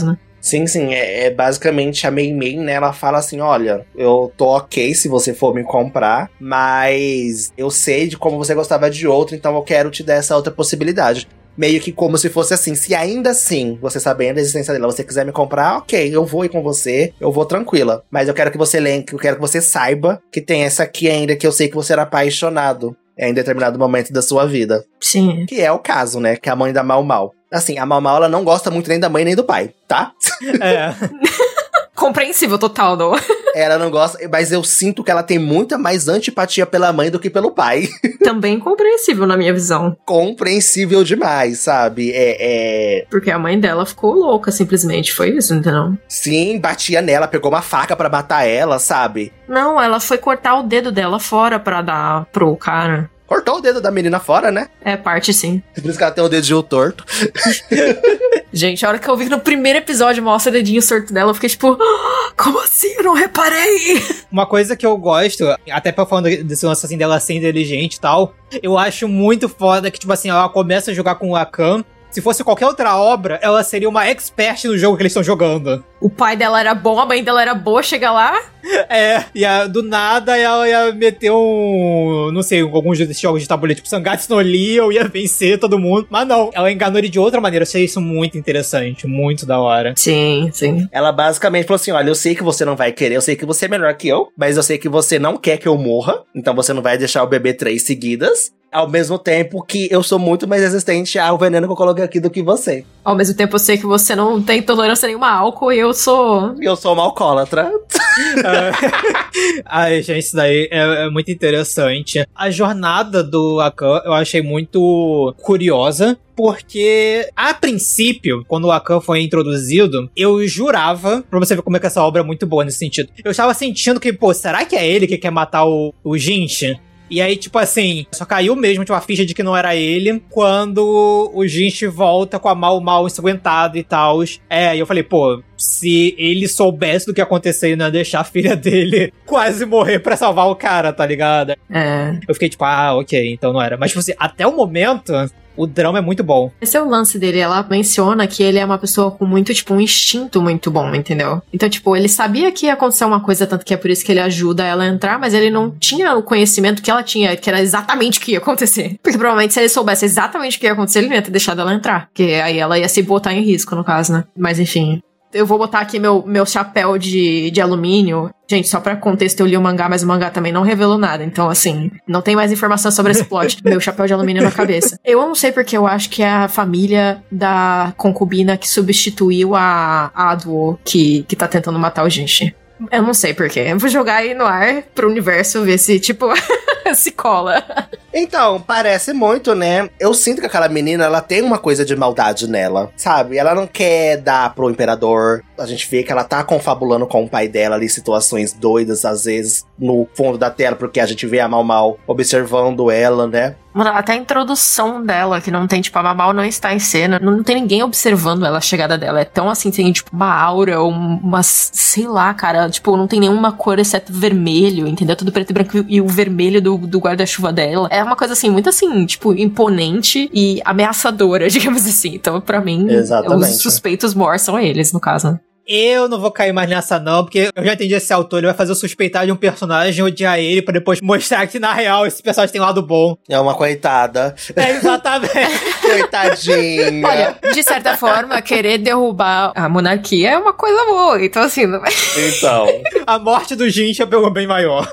Speaker 1: Sim, sim, é, é basicamente a Mei Mei, né, ela fala assim, olha, eu tô ok se você for me comprar, mas eu sei de como você gostava de outro, então eu quero te dar essa outra possibilidade. Meio que como se fosse assim, se ainda assim, você sabendo da existência dela, você quiser me comprar, ok, eu vou ir com você, eu vou tranquila. Mas eu quero que você lembre, eu quero que você saiba que tem essa aqui ainda, que eu sei que você era apaixonado em determinado momento da sua vida.
Speaker 3: Sim.
Speaker 1: Que é o caso, né, que é a mãe da Mau Mau. Assim, a Mau Mau, ela não gosta muito nem da mãe nem do pai, tá?
Speaker 4: É.
Speaker 3: Compreensível total, não?
Speaker 1: Ela não gosta, mas eu sinto que ela tem muita mais antipatia pela mãe do que pelo pai.
Speaker 3: Também compreensível na minha visão.
Speaker 1: Compreensível demais, sabe? É, é...
Speaker 3: Porque a mãe dela ficou louca, simplesmente. Foi isso, entendeu?
Speaker 1: Sim, batia nela, pegou uma faca pra matar ela, sabe?
Speaker 3: Não, ela foi cortar o dedo dela fora pra dar pro cara.
Speaker 1: Cortou o dedo da menina fora, né?
Speaker 3: É, parte sim.
Speaker 1: Por isso que ela tem o dedinho torto.
Speaker 3: Gente, a hora que eu vi que no primeiro episódio mostra o dedinho torto dela, eu fiquei tipo, ah, como assim? Eu não reparei!
Speaker 4: Uma coisa que eu gosto, até pra falando desse lance assim dela ser inteligente e tal, eu acho muito foda que, tipo assim, ela começa a jogar com o Lacan. Se fosse qualquer outra obra, ela seria uma expert no jogo que eles estão jogando.
Speaker 3: O pai dela era bom, a mãe dela era boa, chega lá...
Speaker 4: É, e a, do nada ela ia meter um... Não sei, alguns desses jogos de tabuleiro, tipo Sangatsu no Lion, ia vencer todo mundo. Mas não, ela enganou ele de outra maneira. Eu achei isso muito interessante, muito da hora.
Speaker 3: Sim, sim.
Speaker 1: Ela basicamente falou assim, olha, eu sei que você não vai querer, eu sei que você é melhor que eu, mas eu sei que você não quer que eu morra, então você não vai deixar eu beber três seguidas. Ao mesmo tempo que eu sou muito mais resistente ao veneno que eu coloquei aqui do que você.
Speaker 3: Ao mesmo tempo eu sei que você não tem tolerância nenhuma a álcool e eu sou...
Speaker 1: Eu sou uma alcoólatra.
Speaker 4: Ai, gente, isso daí é, é muito interessante. A jornada do Lacan eu achei muito curiosa, porque, a princípio, quando o Lacan foi introduzido, eu jurava, pra você ver como é que essa obra é muito boa nesse sentido, eu estava sentindo que, pô, será que é ele que quer matar o, o Jinchi? E aí, tipo assim, só caiu mesmo, tipo, a ficha de que não era ele, quando o Jinchi volta com a Mau Mau ensanguentada e tal. É, e eu falei, pô, se ele soubesse do que ia acontecer, ele não ia deixar a filha dele quase morrer pra salvar o cara, tá ligado?
Speaker 3: É.
Speaker 4: Eu fiquei tipo, ah, ok, então não era. Mas, tipo assim, até o momento... O drama é muito bom.
Speaker 3: Esse é o lance dele. Ela menciona que ele é uma pessoa com muito, tipo, um instinto muito bom, entendeu? Então, tipo, ele sabia que ia acontecer uma coisa, tanto que é por isso que ele ajuda ela a entrar, mas ele não tinha o conhecimento que ela tinha, que era exatamente o que ia acontecer. Porque provavelmente se ele soubesse exatamente o que ia acontecer, ele não ia ter deixado ela entrar. Porque aí ela ia se botar em risco, no caso, né? Mas enfim... Eu vou botar aqui meu, meu chapéu de, de alumínio. Gente, só pra contexto, eu li o mangá, mas o mangá também não revelou nada. Então, assim, não tem mais informação sobre esse plot. Meu chapéu de alumínio na cabeça. Eu não sei porque eu acho que é a família da concubina que substituiu a, a Aduo, que, que tá tentando matar o Jinchi. Eu não sei porquê. Eu vou jogar aí no ar pro universo ver se, tipo, se cola.
Speaker 1: Então, parece muito, né? Eu sinto que aquela menina, ela tem uma coisa de maldade nela, sabe? Ela não quer dar pro imperador. A gente vê que ela tá confabulando com o pai dela ali, situações doidas, às vezes, no fundo da tela, porque a gente vê a Mau Mau observando ela, né?
Speaker 3: Mano, até a introdução dela, que não tem, tipo, a Mau Mau não está em cena, não tem ninguém observando ela, a chegada dela. É tão assim, tem, tipo, uma aura, uma, sei lá, cara, tipo, não tem nenhuma cor exceto vermelho, entendeu? Tudo preto e branco e o vermelho do, do guarda-chuva dela. É uma coisa, assim, muito, assim, tipo, imponente e ameaçadora, digamos assim. Então, pra mim,
Speaker 1: exatamente,
Speaker 3: os suspeitos maiores são eles, no caso, né?
Speaker 4: Eu não vou cair mais nessa não, porque eu já entendi esse autor, ele vai fazer eu suspeitar de um personagem, odiar ele, pra depois mostrar que, na real, esse personagem tem lado bom.
Speaker 1: É uma coitada.
Speaker 4: É, exatamente.
Speaker 1: Coitadinha.
Speaker 3: Olha, de certa forma, querer derrubar a monarquia é uma coisa boa, então assim... Não...
Speaker 1: Então.
Speaker 4: A morte do Jinchi é pelo bem maior.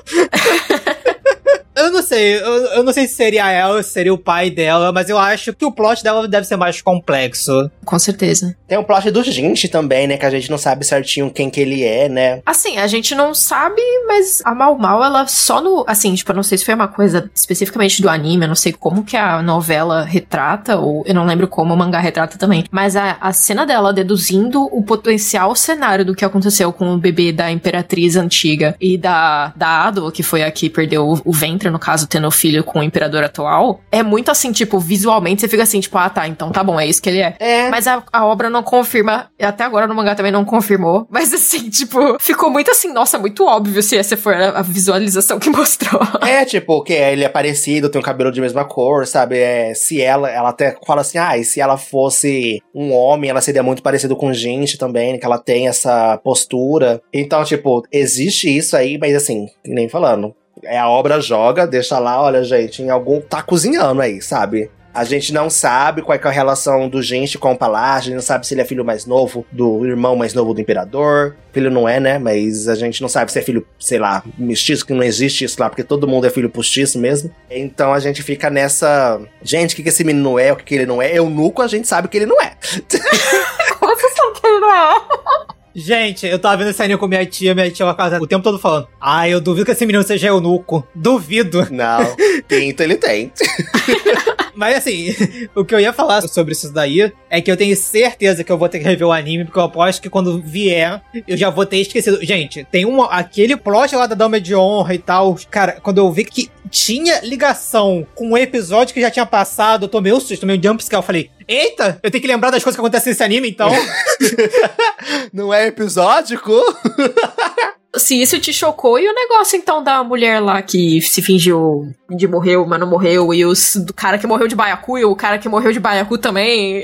Speaker 4: Eu não sei, eu, eu não sei se seria ela, se seria o pai dela, mas eu acho que o plot dela deve ser mais complexo.
Speaker 3: Com certeza.
Speaker 1: Tem o plot do Jinchi também, né, que a gente não sabe certinho quem que ele é, né?
Speaker 3: Assim, a gente não sabe, mas a Mau Mau, ela só no... Assim, tipo, eu não sei se foi uma coisa especificamente do anime, eu não sei como que a novela retrata, ou eu não lembro como o mangá retrata também, mas a, a cena dela deduzindo o potencial cenário do que aconteceu com o bebê da Imperatriz antiga e da, da Ado, que foi a que perdeu o, o ventre, no no caso, tendo filho com o imperador atual, é muito assim, tipo, visualmente você fica assim, tipo, ah, tá, então tá bom, é isso que ele é.
Speaker 1: É.
Speaker 3: Mas a, a obra não confirma, até agora no mangá também não confirmou, mas assim, tipo, ficou muito assim, nossa, muito óbvio se essa for a, a visualização que mostrou.
Speaker 1: É, tipo, que ele é parecido, tem um cabelo de mesma cor, sabe? É, se ela, ela até fala assim, ah, e se ela fosse um homem, ela seria muito parecido com gente também, que ela tem essa postura. Então, tipo, existe isso aí, mas assim, nem falando. É, a obra joga, deixa lá, olha, gente, em algum. Tá cozinhando aí, sabe? A gente não sabe qual é, que é a relação do gente com o Palácio, a gente não sabe se ele é filho mais novo do irmão mais novo do imperador. Filho não é, né? Mas a gente não sabe se é filho, sei lá, mestiço, que não existe isso lá, porque todo mundo é filho postiço mesmo. Então a gente fica nessa. Gente, o que, que esse menino é, o que, que ele não é? Eunuco, a gente sabe que ele não é.
Speaker 3: Como você sabe que ele não é?
Speaker 4: Gente, eu tava vendo esse anime com minha tia, minha tia casa o tempo todo falando, ah, eu duvido que esse menino seja eunuco. Duvido.
Speaker 1: Não, pinto ele tem.
Speaker 4: Mas assim, o que eu ia falar sobre isso daí é que eu tenho certeza que eu vou ter que rever o anime, porque eu aposto que quando vier, eu já vou ter esquecido. Gente, tem uma, aquele plot lá da Dama de Honra e tal. Cara, quando eu vi que tinha ligação com um episódio que já tinha passado, eu tomei um susto, tomei um jumpscare, eu falei, eita, eu tenho que lembrar das coisas que acontecem nesse anime, então.
Speaker 1: Não é episódico?
Speaker 3: Se isso te chocou, e o negócio, então, da mulher lá que se fingiu de morreu, mas não morreu, e os, do cara que morreu de Byaku, e o cara que morreu de Byaku também...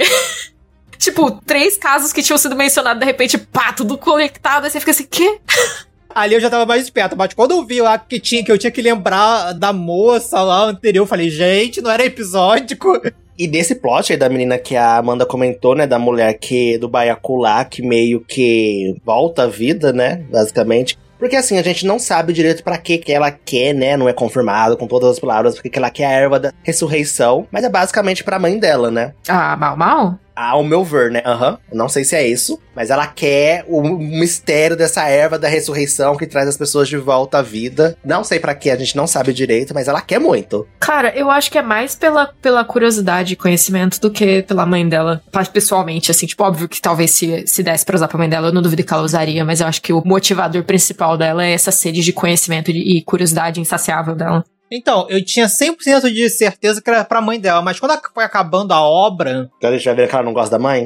Speaker 3: Tipo, três casos que tinham sido mencionados, de repente, pá, tudo conectado, aí você fica assim, quê?
Speaker 4: Ali eu já tava mais esperto, mas quando eu vi lá que, tinha, que eu tinha que lembrar da moça lá anterior, eu falei, gente, não era episódico...
Speaker 1: E desse plot aí da menina que a Amanda comentou, né, da mulher que do Byaku lá, que meio que volta à vida, né, basicamente. Porque assim, a gente não sabe direito pra que que ela quer, né, não é confirmado com todas as palavras, porque que ela quer a erva da ressurreição, mas é basicamente pra mãe dela, né.
Speaker 3: Ah, mal, mal?
Speaker 1: Ao meu ver, né? Aham. Uhum. Não sei se é isso. Mas ela quer o mistério dessa erva da ressurreição que traz as pessoas de volta à vida. Não sei pra que, a gente não sabe direito, mas ela quer muito.
Speaker 3: Cara, eu acho que é mais pela, pela curiosidade e conhecimento do que pela mãe dela. Pessoalmente, assim, tipo, óbvio que talvez se, se desse pra usar pra mãe dela, eu não duvido que ela usaria, mas eu acho que o motivador principal dela é essa sede de conhecimento e curiosidade insaciável dela.
Speaker 4: Então, eu tinha cem por cento de certeza que era pra mãe dela, mas quando foi acabando a obra...
Speaker 1: Então a gente vai ver que ela não gosta da mãe?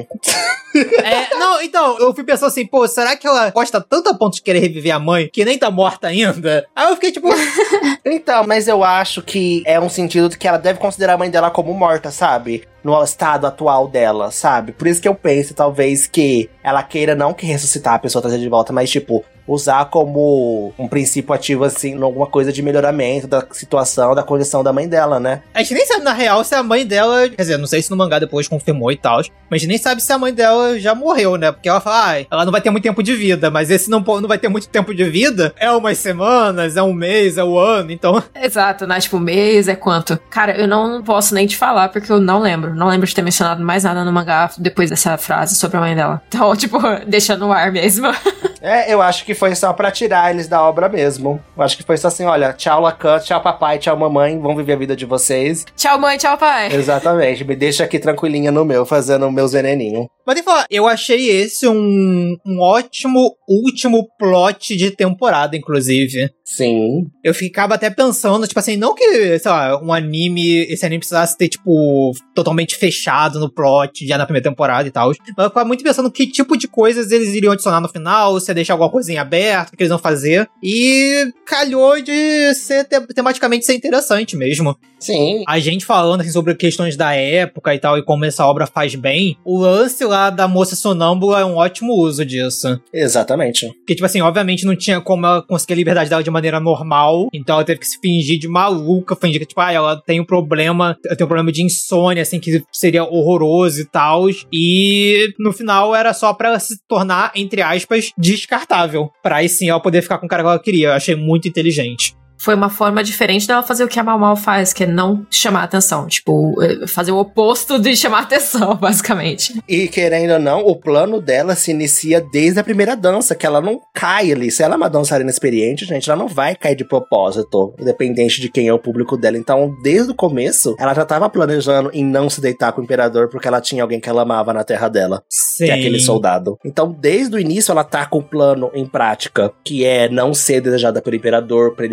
Speaker 4: É, não, então, eu fui pensando assim, pô, será que ela gosta tanto a ponto de querer reviver a mãe, que nem tá morta ainda? Aí eu fiquei tipo...
Speaker 1: Então, mas eu acho que é um sentido de que ela deve considerar a mãe dela como morta, sabe? No estado atual dela, sabe? Por isso que eu penso, talvez, que ela queira não que ressuscitar a pessoa, trazer de volta, mas, tipo, usar como um princípio ativo, assim, em alguma coisa de melhoramento da situação, da condição da mãe dela, né?
Speaker 4: A gente nem sabe, na real, se a mãe dela... Quer dizer, não sei se no mangá depois confirmou e tal, mas a gente nem sabe se a mãe dela já morreu, né? Porque ela fala, ah, ela não vai ter muito tempo de vida, mas esse não, não vai ter muito tempo de vida é umas semanas, é um mês, é um ano, então...
Speaker 3: Exato, né? Tipo, mês é quanto? Cara, eu não posso nem te falar, porque eu não lembro. Não lembro de ter mencionado mais nada no mangá depois dessa frase sobre a mãe dela. Então, tipo, deixa no ar mesmo.
Speaker 1: É, eu acho que foi só pra tirar eles da obra mesmo. Eu acho que foi só assim, olha, tchau Lacan, tchau papai, tchau mamãe, vão viver a vida de vocês.
Speaker 3: Tchau mãe, tchau pai.
Speaker 1: Exatamente, me deixa aqui tranquilinha no meu, fazendo meus veneninhos.
Speaker 4: Mas tem que falar, eu achei esse um, um ótimo último plot de temporada, inclusive.
Speaker 1: Sim.
Speaker 4: Eu ficava até pensando, tipo assim, não que, sei lá, um anime, esse anime precisasse ter, tipo, totalmente fechado no plot, já na primeira temporada e tal. Mas eu ficava muito pensando que tipo de coisas eles iriam adicionar no final, se ia deixar alguma coisa em aberto, o que eles vão fazer. E calhou de ser te- tematicamente ser interessante mesmo.
Speaker 1: Sim.
Speaker 4: A gente falando, assim, sobre questões da época e tal, e como essa obra faz bem, o lance lá da moça sonâmbula é um ótimo uso disso.
Speaker 1: Exatamente.
Speaker 4: Porque, tipo assim, obviamente não tinha como ela conseguir a liberdade dela de maneira normal, então ela teve que se fingir de maluca, fingir que, tipo, ah, ela tem um problema, tem um problema de insônia, assim, que seria horroroso e tal, e no final era só pra ela se tornar, entre aspas, descartável, pra aí sim ela poder ficar com o cara que ela queria. Eu achei muito inteligente.
Speaker 3: Foi uma forma diferente dela fazer o que a Mau Mau faz, que é não chamar atenção. Tipo, fazer o oposto de chamar atenção, basicamente.
Speaker 1: E querendo ou não, o plano dela se inicia desde a primeira dança, que ela não cai ali. Se ela é uma dançarina experiente, gente, ela não vai cair de propósito, independente de quem é o público dela. Então, desde o começo, ela já tava planejando em não se deitar com o imperador, porque ela tinha alguém que ela amava na terra dela.
Speaker 4: Sim.
Speaker 1: Que é aquele soldado. Então, desde o início, ela tá com o plano em prática, que é não ser desejada pelo imperador, pra ele nunca tocar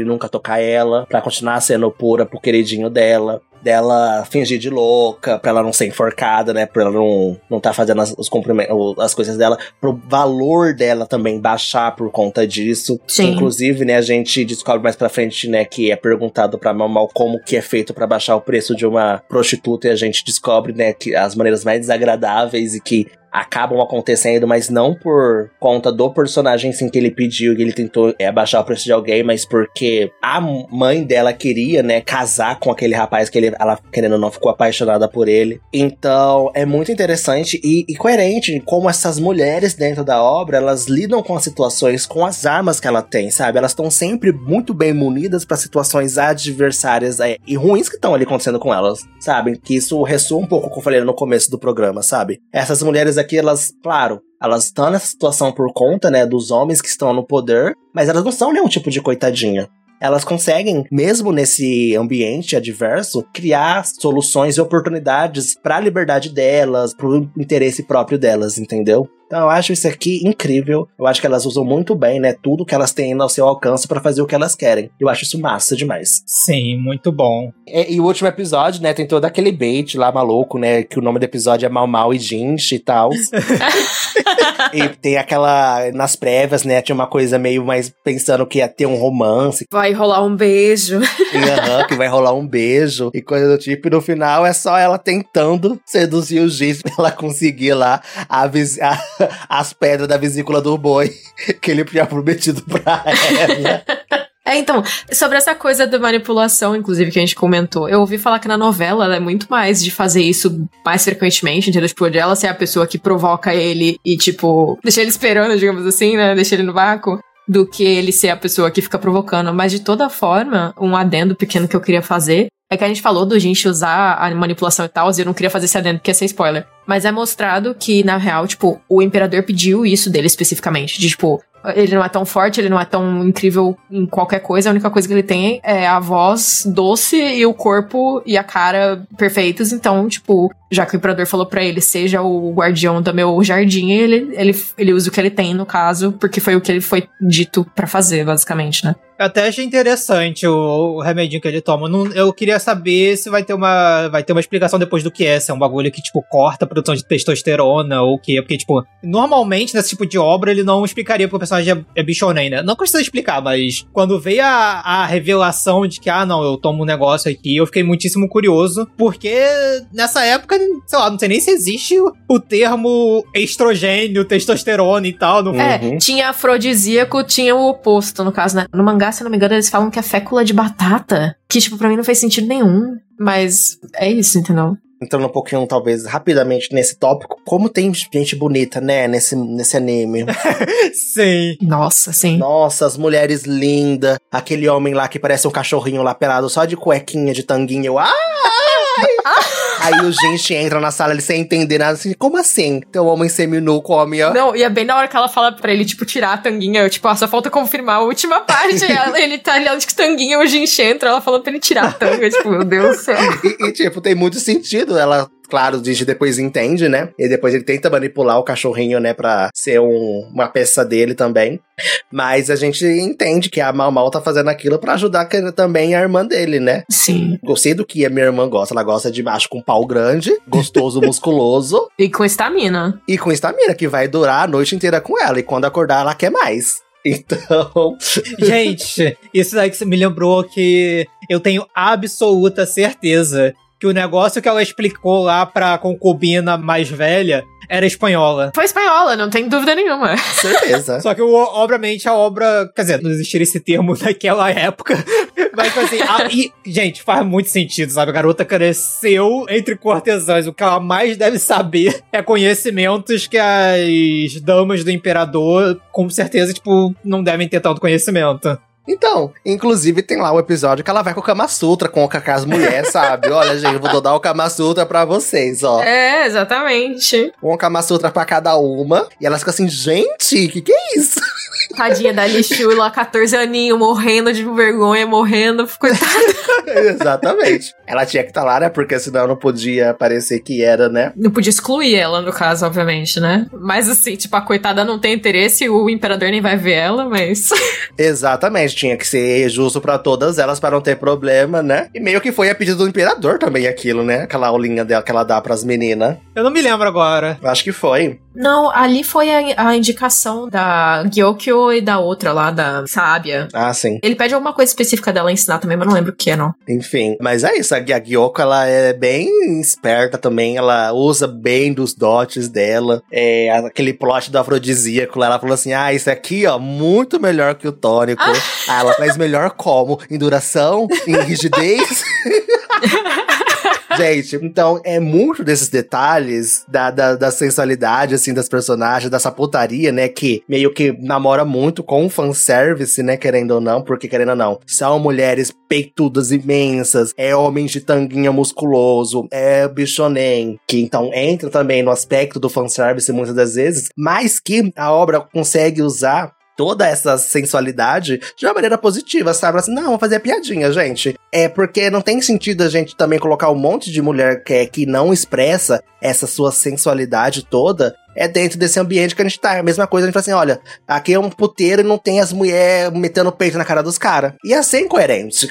Speaker 1: tocar ela, pra continuar sendo pura pro queridinho dela. Dela fingir de louca, pra ela não ser enforcada, né? Pra ela não, não tá fazendo as, os cumprimentos, as coisas dela. Pro valor dela também baixar por conta disso.
Speaker 3: Sim.
Speaker 1: Inclusive, né, a gente descobre mais pra frente, né, que é perguntado pra Mau Mau como que é feito pra baixar o preço de uma prostituta. E a gente descobre, né, que as maneiras mais desagradáveis e que acabam acontecendo, mas não por conta do personagem sim que ele pediu, que ele tentou é, abaixar o preço de alguém, mas porque a mãe dela queria, né, casar com aquele rapaz que ele, ela, querendo ou não, ficou apaixonada por ele. Então, é muito interessante e, e coerente como essas mulheres dentro da obra, elas lidam com as situações com as armas que ela tem, sabe? Elas estão sempre muito bem munidas para situações adversárias é, e ruins que estão ali acontecendo com elas, sabe? Que isso ressoa um pouco, como eu falei no começo do programa, sabe? Essas mulheres aqui, elas, claro, elas estão nessa situação por conta, né, dos homens que estão no poder, mas elas não são nenhum tipo de coitadinha. Elas conseguem, mesmo nesse ambiente adverso, criar soluções e oportunidades para a liberdade delas, pro interesse próprio delas, entendeu? Então eu acho isso aqui incrível. Eu acho que elas usam muito bem, né, tudo que elas têm ao seu alcance pra fazer o que elas querem. Eu acho isso massa demais.
Speaker 4: Sim, muito bom.
Speaker 1: E, e o último episódio, né, tem todo aquele bait lá maluco, né, que o nome do episódio é Mau Mau e Jinx e tal. E tem aquela, nas prévias, né, tinha uma coisa meio mais pensando que ia ter um romance.
Speaker 3: Vai rolar um beijo.
Speaker 1: E, uhum, que vai rolar um beijo e coisa do tipo. E no final é só ela tentando seduzir o Jinx pra ela conseguir lá a, a as pedras da vesícula do boi que ele tinha prometido pra ela.
Speaker 3: É, então, sobre essa coisa da manipulação, inclusive, que a gente comentou, eu ouvi falar que na novela ela é muito mais de fazer isso mais frequentemente, entendeu? Tipo, de ela ser a pessoa que provoca ele e, tipo, deixa ele esperando, digamos assim, né? Deixa ele no vácuo, do que ele ser a pessoa que fica provocando. Mas, de toda forma, um adendo pequeno que eu queria fazer é que a gente falou do gente usar a manipulação e tal, e eu não queria fazer esse adendo porque ia ser spoiler. Mas é mostrado que, na real, tipo, o imperador pediu isso dele especificamente. De, tipo, ele não é tão forte, ele não é tão incrível em qualquer coisa. A única coisa que ele tem é a voz doce e o corpo e a cara perfeitos. Então, tipo, já que o imperador falou pra ele, seja o guardião do meu jardim, ele, ele, ele usa o que ele tem, no caso, porque foi o que ele foi dito pra fazer, basicamente, né?
Speaker 4: Eu até achei interessante o, o remedinho que ele toma. Não, eu queria saber se vai ter uma vai ter uma explicação depois do que é. Se é um bagulho que, tipo, corta a produção de testosterona ou o quê. Porque, tipo, normalmente nesse tipo de obra ele não explicaria porque o personagem é, é bichonem, né? Não precisa explicar, mas quando veio a, a revelação de que, ah, não, eu tomo um negócio aqui, eu fiquei muitíssimo curioso. Porque nessa época, sei lá, não sei nem se existe o, o termo estrogênio, testosterona e tal. No...
Speaker 3: É, uhum. Tinha afrodisíaco, tinha o oposto, no caso, né? No mangá, se não me engano, eles falam que é fécula de batata. Que, tipo, pra mim não fez sentido nenhum. Mas é isso, entendeu?
Speaker 1: Entrando um pouquinho, talvez, rapidamente nesse tópico. Como tem gente bonita, né? Nesse, nesse anime.
Speaker 4: Sim.
Speaker 3: Nossa, sim.
Speaker 1: Nossa, as mulheres lindas. Aquele homem lá que parece um cachorrinho lá pelado só de cuequinha, de tanguinha. Eu, ai! Aí o gente entra na sala, ele sem entender nada, assim, como assim? Tem um homem seminu come, ó.
Speaker 3: Não, e é bem na hora que ela fala pra ele, tipo, tirar a tanguinha, eu, tipo, ah, só falta confirmar a última parte, ela, ele tá ali de tanguinha, o gente entra, ela falando pra ele tirar a tanga, tipo, meu Deus do céu.
Speaker 1: E, e, tipo, tem muito sentido, ela... Claro, o Jinx depois entende, né? E depois ele tenta manipular o cachorrinho, né? Pra ser um, uma peça dele também. Mas a gente entende que a Mau Mau tá fazendo aquilo pra ajudar também a irmã dele, né?
Speaker 3: Sim.
Speaker 1: Gostei do que a minha irmã gosta. Ela gosta de macho com pau grande, gostoso, musculoso.
Speaker 3: E com estamina.
Speaker 1: E com estamina, que vai durar a noite inteira com ela. E quando acordar, ela quer mais. Então...
Speaker 4: Gente, isso daí que você me lembrou que eu tenho absoluta certeza que o negócio que ela explicou lá pra concubina mais velha era espanhola.
Speaker 3: Foi espanhola, não tem dúvida nenhuma.
Speaker 1: Certeza.
Speaker 4: Só que, obviamente, a obra... Quer dizer, não existiria esse termo naquela época. Mas, assim... a, e, gente, faz muito sentido, sabe? A garota cresceu entre cortesãs. O que ela mais deve saber é conhecimentos que as damas do imperador, com certeza, tipo, não devem ter tanto conhecimento.
Speaker 1: Então, inclusive tem lá um episódio que ela vai com o Kama Sutra, com, com as mulheres, sabe? Olha, gente, eu vou dar o Kama Sutra pra vocês, ó.
Speaker 3: É, exatamente.
Speaker 1: Um Kama Sutra pra cada uma. E elas ficam assim, gente, que que é isso?
Speaker 3: Tadinha da Lishu lá, catorze aninhos, morrendo de vergonha, morrendo, coitada.
Speaker 1: Exatamente. Ela tinha que estar lá, né? Porque senão não podia parecer que era, né?
Speaker 3: Não podia excluir ela, no caso, obviamente, né? Mas assim, tipo, a coitada não tem interesse, o imperador nem vai ver ela, mas...
Speaker 1: Exatamente, tinha que ser justo pra todas elas pra não ter problema, né? E meio que foi a pedido do imperador também aquilo, né? Aquela aulinha dela que ela dá pras meninas.
Speaker 4: Eu não me lembro agora.
Speaker 1: Eu acho que foi.
Speaker 3: Não, ali foi a, a indicação da Gyokyo e da outra lá, da Sábia.
Speaker 1: Ah, sim.
Speaker 3: Ele pede alguma coisa específica dela ensinar também, mas não lembro o que é, não.
Speaker 1: Enfim, mas é isso, a Gyoko, ela é bem esperta também, ela usa bem dos dotes dela, é, aquele plot do afrodisíaco lá, ela falou assim, ah, isso aqui, ó, muito melhor que o tônico. Ah, ah ela faz melhor como? Em duração? Em rigidez? Gente, então é muito desses detalhes da, da, da sensualidade, assim, das personagens, dessa putaria, né, que meio que namora muito com o fanservice, né, querendo ou não, porque querendo ou não, são mulheres peitudas imensas, é homem de tanguinha musculoso, é bichonem, que então entra também no aspecto do fanservice muitas das vezes, mas que a obra consegue usar toda essa sensualidade de uma maneira positiva, sabe? Assim, não, vamos fazer a piadinha, gente. É porque não tem sentido a gente também colocar um monte de mulher que, é, que não expressa essa sua sensualidade toda é dentro desse ambiente que a gente tá. É a mesma coisa, a gente fala assim, olha, aqui é um puteiro e não tem as mulheres metendo o peito na cara dos caras. Ia ser incoerente.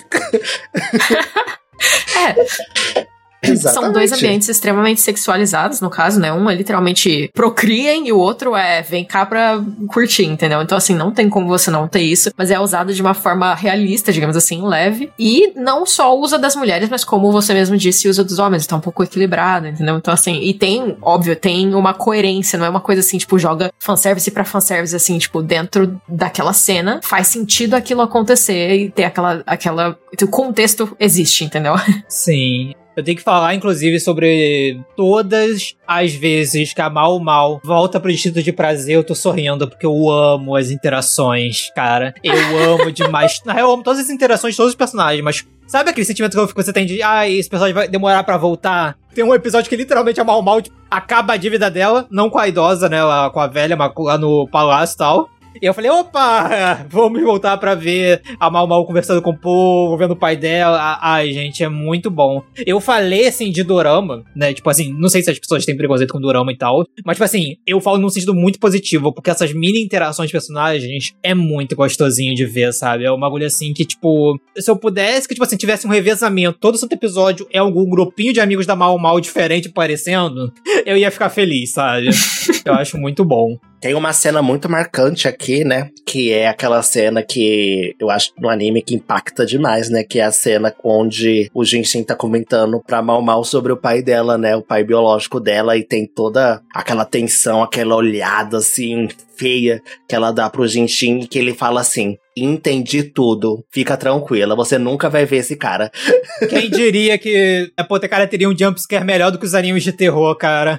Speaker 3: É... Exatamente. São dois ambientes extremamente sexualizados, no caso, né? Um é literalmente procriem e o outro é vem cá pra curtir, entendeu? Então, assim, não tem como você não ter isso, mas é usado de uma forma realista, digamos assim, leve. E não só usa das mulheres, mas como você mesmo disse, usa dos homens. Então, um pouco equilibrado, entendeu? Então, assim, e tem, óbvio, tem uma coerência, não é uma coisa assim, tipo, joga fanservice pra fanservice, assim, tipo, dentro daquela cena, faz sentido aquilo acontecer e ter aquela, aquela, o contexto existe, entendeu?
Speaker 4: Sim. Eu tenho que falar, inclusive, sobre todas as vezes que a Mau Mau volta pro Distrito de Prazer, eu tô sorrindo, porque eu amo as interações, cara. Eu amo demais. Na real, eu amo todas as interações de todos os personagens, mas sabe aquele sentimento que você tem de, ah, esse personagem vai demorar pra voltar? Tem um episódio que literalmente a Mau Mau tipo, acaba a dívida dela, não com a idosa, né, lá, com a velha, mas lá no palácio e tal. E eu falei, opa, vamos voltar pra ver a Mau Mau conversando com o povo, vendo o pai dela. Ai, gente, é muito bom. Eu falei, assim, de dorama, né, tipo assim, não sei se as pessoas têm preconceito com dorama e tal, mas, tipo assim, eu falo num sentido muito positivo, porque essas mini interações de personagens é muito gostosinho de ver, sabe? É um bagulho, assim, que, tipo, se eu pudesse, que, tipo assim, tivesse um revezamento, todo santo episódio é algum grupinho de amigos da Mau Mau diferente aparecendo, eu ia ficar feliz, sabe? Eu acho muito bom.
Speaker 1: Tem uma cena muito marcante aqui, né? Que é aquela cena que eu acho no anime que impacta demais, né? Que é a cena onde o Genshin tá comentando pra Mau Mau sobre o pai dela, né? O pai biológico dela, e tem toda aquela tensão, aquela olhada assim, feia que ela dá pro Genshin, e que ele fala assim: entendi tudo, fica tranquila, você nunca vai ver esse cara.
Speaker 4: Quem diria que a Apotecária teria um jumpscare melhor do que os animes de terror, cara?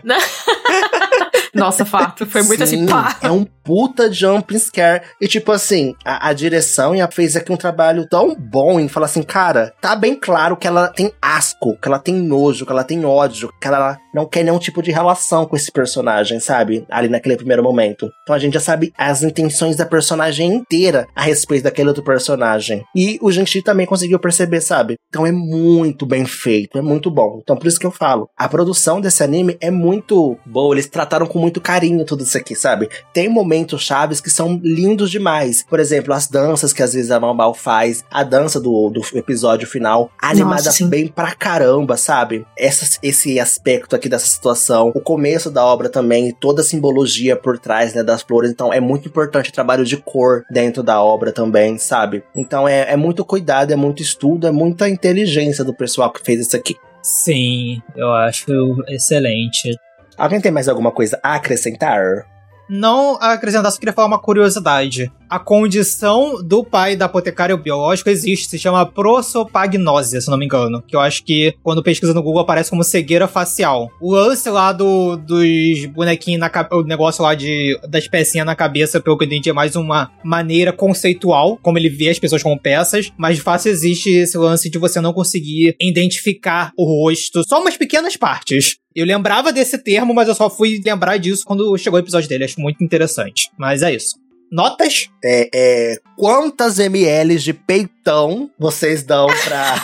Speaker 3: Nossa, fato. Foi muito
Speaker 1: Sim,
Speaker 3: assim, pá.
Speaker 1: É um puta jump scare. E tipo assim, a, a direção fez aqui um trabalho tão bom em falar assim, cara, tá bem claro que ela tem asco, que ela tem nojo, que ela tem ódio, que ela não quer nenhum tipo de relação com esse personagem, sabe? Ali naquele primeiro momento. Então a gente já sabe as intenções da personagem inteira a respeito daquele outro personagem. E o Genshin também conseguiu perceber, sabe? Então é muito bem feito, é muito bom. Então por isso que eu falo, a produção desse anime é muito boa, eles trataram com muito carinho tudo isso aqui, sabe? Tem momentos chaves que são lindos demais. Por exemplo, as danças que às vezes a Mau Mau faz, a dança do, do episódio final, animada Nossa, bem pra caramba, sabe? Essa, esse aspecto aqui dessa situação, o começo da obra também, toda a simbologia por trás, né, das flores. Então é muito importante o trabalho de cor dentro da obra também, sabe? Então é, é muito cuidado, é muito estudo, é muita inteligência do pessoal que fez isso aqui.
Speaker 4: Sim, eu acho excelente.
Speaker 1: Alguém tem mais alguma coisa a acrescentar?
Speaker 4: Não a acrescentar, só queria falar uma curiosidade. A condição do pai da apotecária biológica existe, se chama prosopagnósia, se não me engano. Que eu acho que, quando pesquisa no Google, aparece como cegueira facial. O lance lá do, dos bonequinhos na cabeça, o negócio lá de, das pecinhas na cabeça, pelo que eu entendi, é mais uma maneira conceitual, como ele vê as pessoas como peças, mas de fato existe esse lance de você não conseguir identificar o rosto, só umas pequenas partes. Eu lembrava desse termo, mas eu só fui lembrar disso quando chegou o episódio dele. Acho muito interessante. Mas é isso. Notas?
Speaker 1: É, é, quantas ml de peitão vocês dão pra...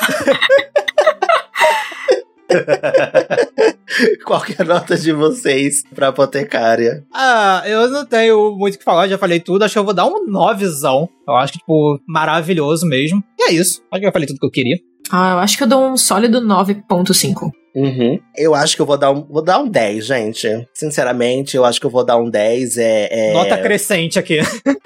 Speaker 1: Qual que é a nota de vocês pra Apotecária?
Speaker 4: Ah, eu não tenho muito o que falar, já falei tudo. Acho que eu vou dar um novezão. Eu acho que, tipo, maravilhoso mesmo. E é isso. Acho que eu falei tudo que eu queria.
Speaker 3: Ah, eu acho que eu dou um sólido nove ponto cinco.
Speaker 1: Uhum. Eu acho que eu vou dar um, vou dar um dez, gente. Sinceramente, eu acho que eu vou dar um dez. É, é...
Speaker 4: Nota crescente aqui.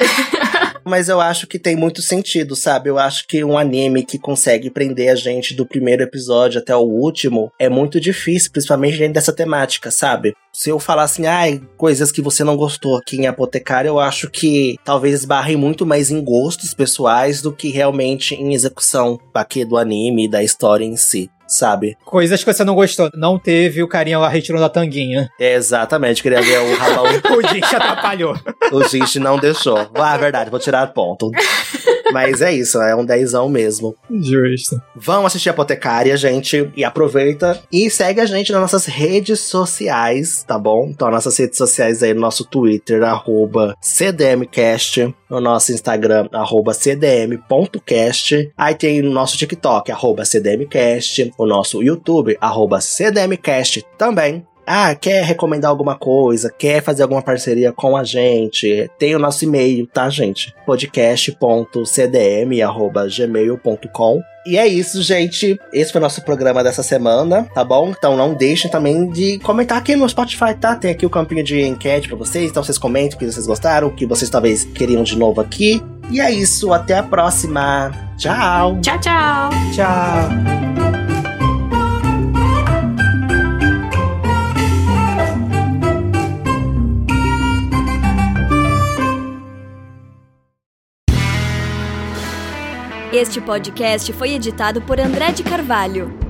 Speaker 1: Mas eu acho que tem muito sentido, sabe? Eu acho que um anime que consegue prender a gente do primeiro episódio até o último é muito difícil, principalmente dentro dessa temática, sabe? Se eu falar assim, ai, ah, coisas que você não gostou aqui em Apotecária, eu acho que talvez esbarrem muito mais em gostos pessoais do que realmente em execução aqui do anime e da história em si. Sabe?
Speaker 4: Coisas que você não gostou. Não teve o carinha lá retirando a tanguinha.
Speaker 1: É, exatamente, queria ver o rabão.
Speaker 4: O Jinx atrapalhou.
Speaker 1: O Jinx não deixou. Ah, verdade, vou tirar ponto. Mas é isso, é um dezão mesmo.
Speaker 4: Justo.
Speaker 1: Vão assistir Apotecária, gente, e aproveita e segue a gente nas nossas redes sociais, tá bom? Então, nossas redes sociais aí no nosso Twitter, arroba CDMcast, no nosso Instagram, arroba cdm.cast, aí tem no nosso TikTok, arroba CDMcast, o nosso YouTube, arroba CDMcast também. Ah, quer recomendar alguma coisa, quer fazer alguma parceria com a gente, tem o nosso e-mail, tá, gente? podcast ponto c d m arroba gmail ponto com. E é isso, gente. Esse foi o nosso programa dessa semana, tá bom? Então não deixem também de comentar aqui no Spotify, tá? Tem aqui o campinho de enquete pra vocês, então vocês comentem o que vocês gostaram, o que vocês talvez queriam de novo aqui. E é isso, até a próxima. Tchau!
Speaker 3: Tchau, tchau!
Speaker 4: Tchau!
Speaker 5: Este podcast foi editado por André de Carvalho.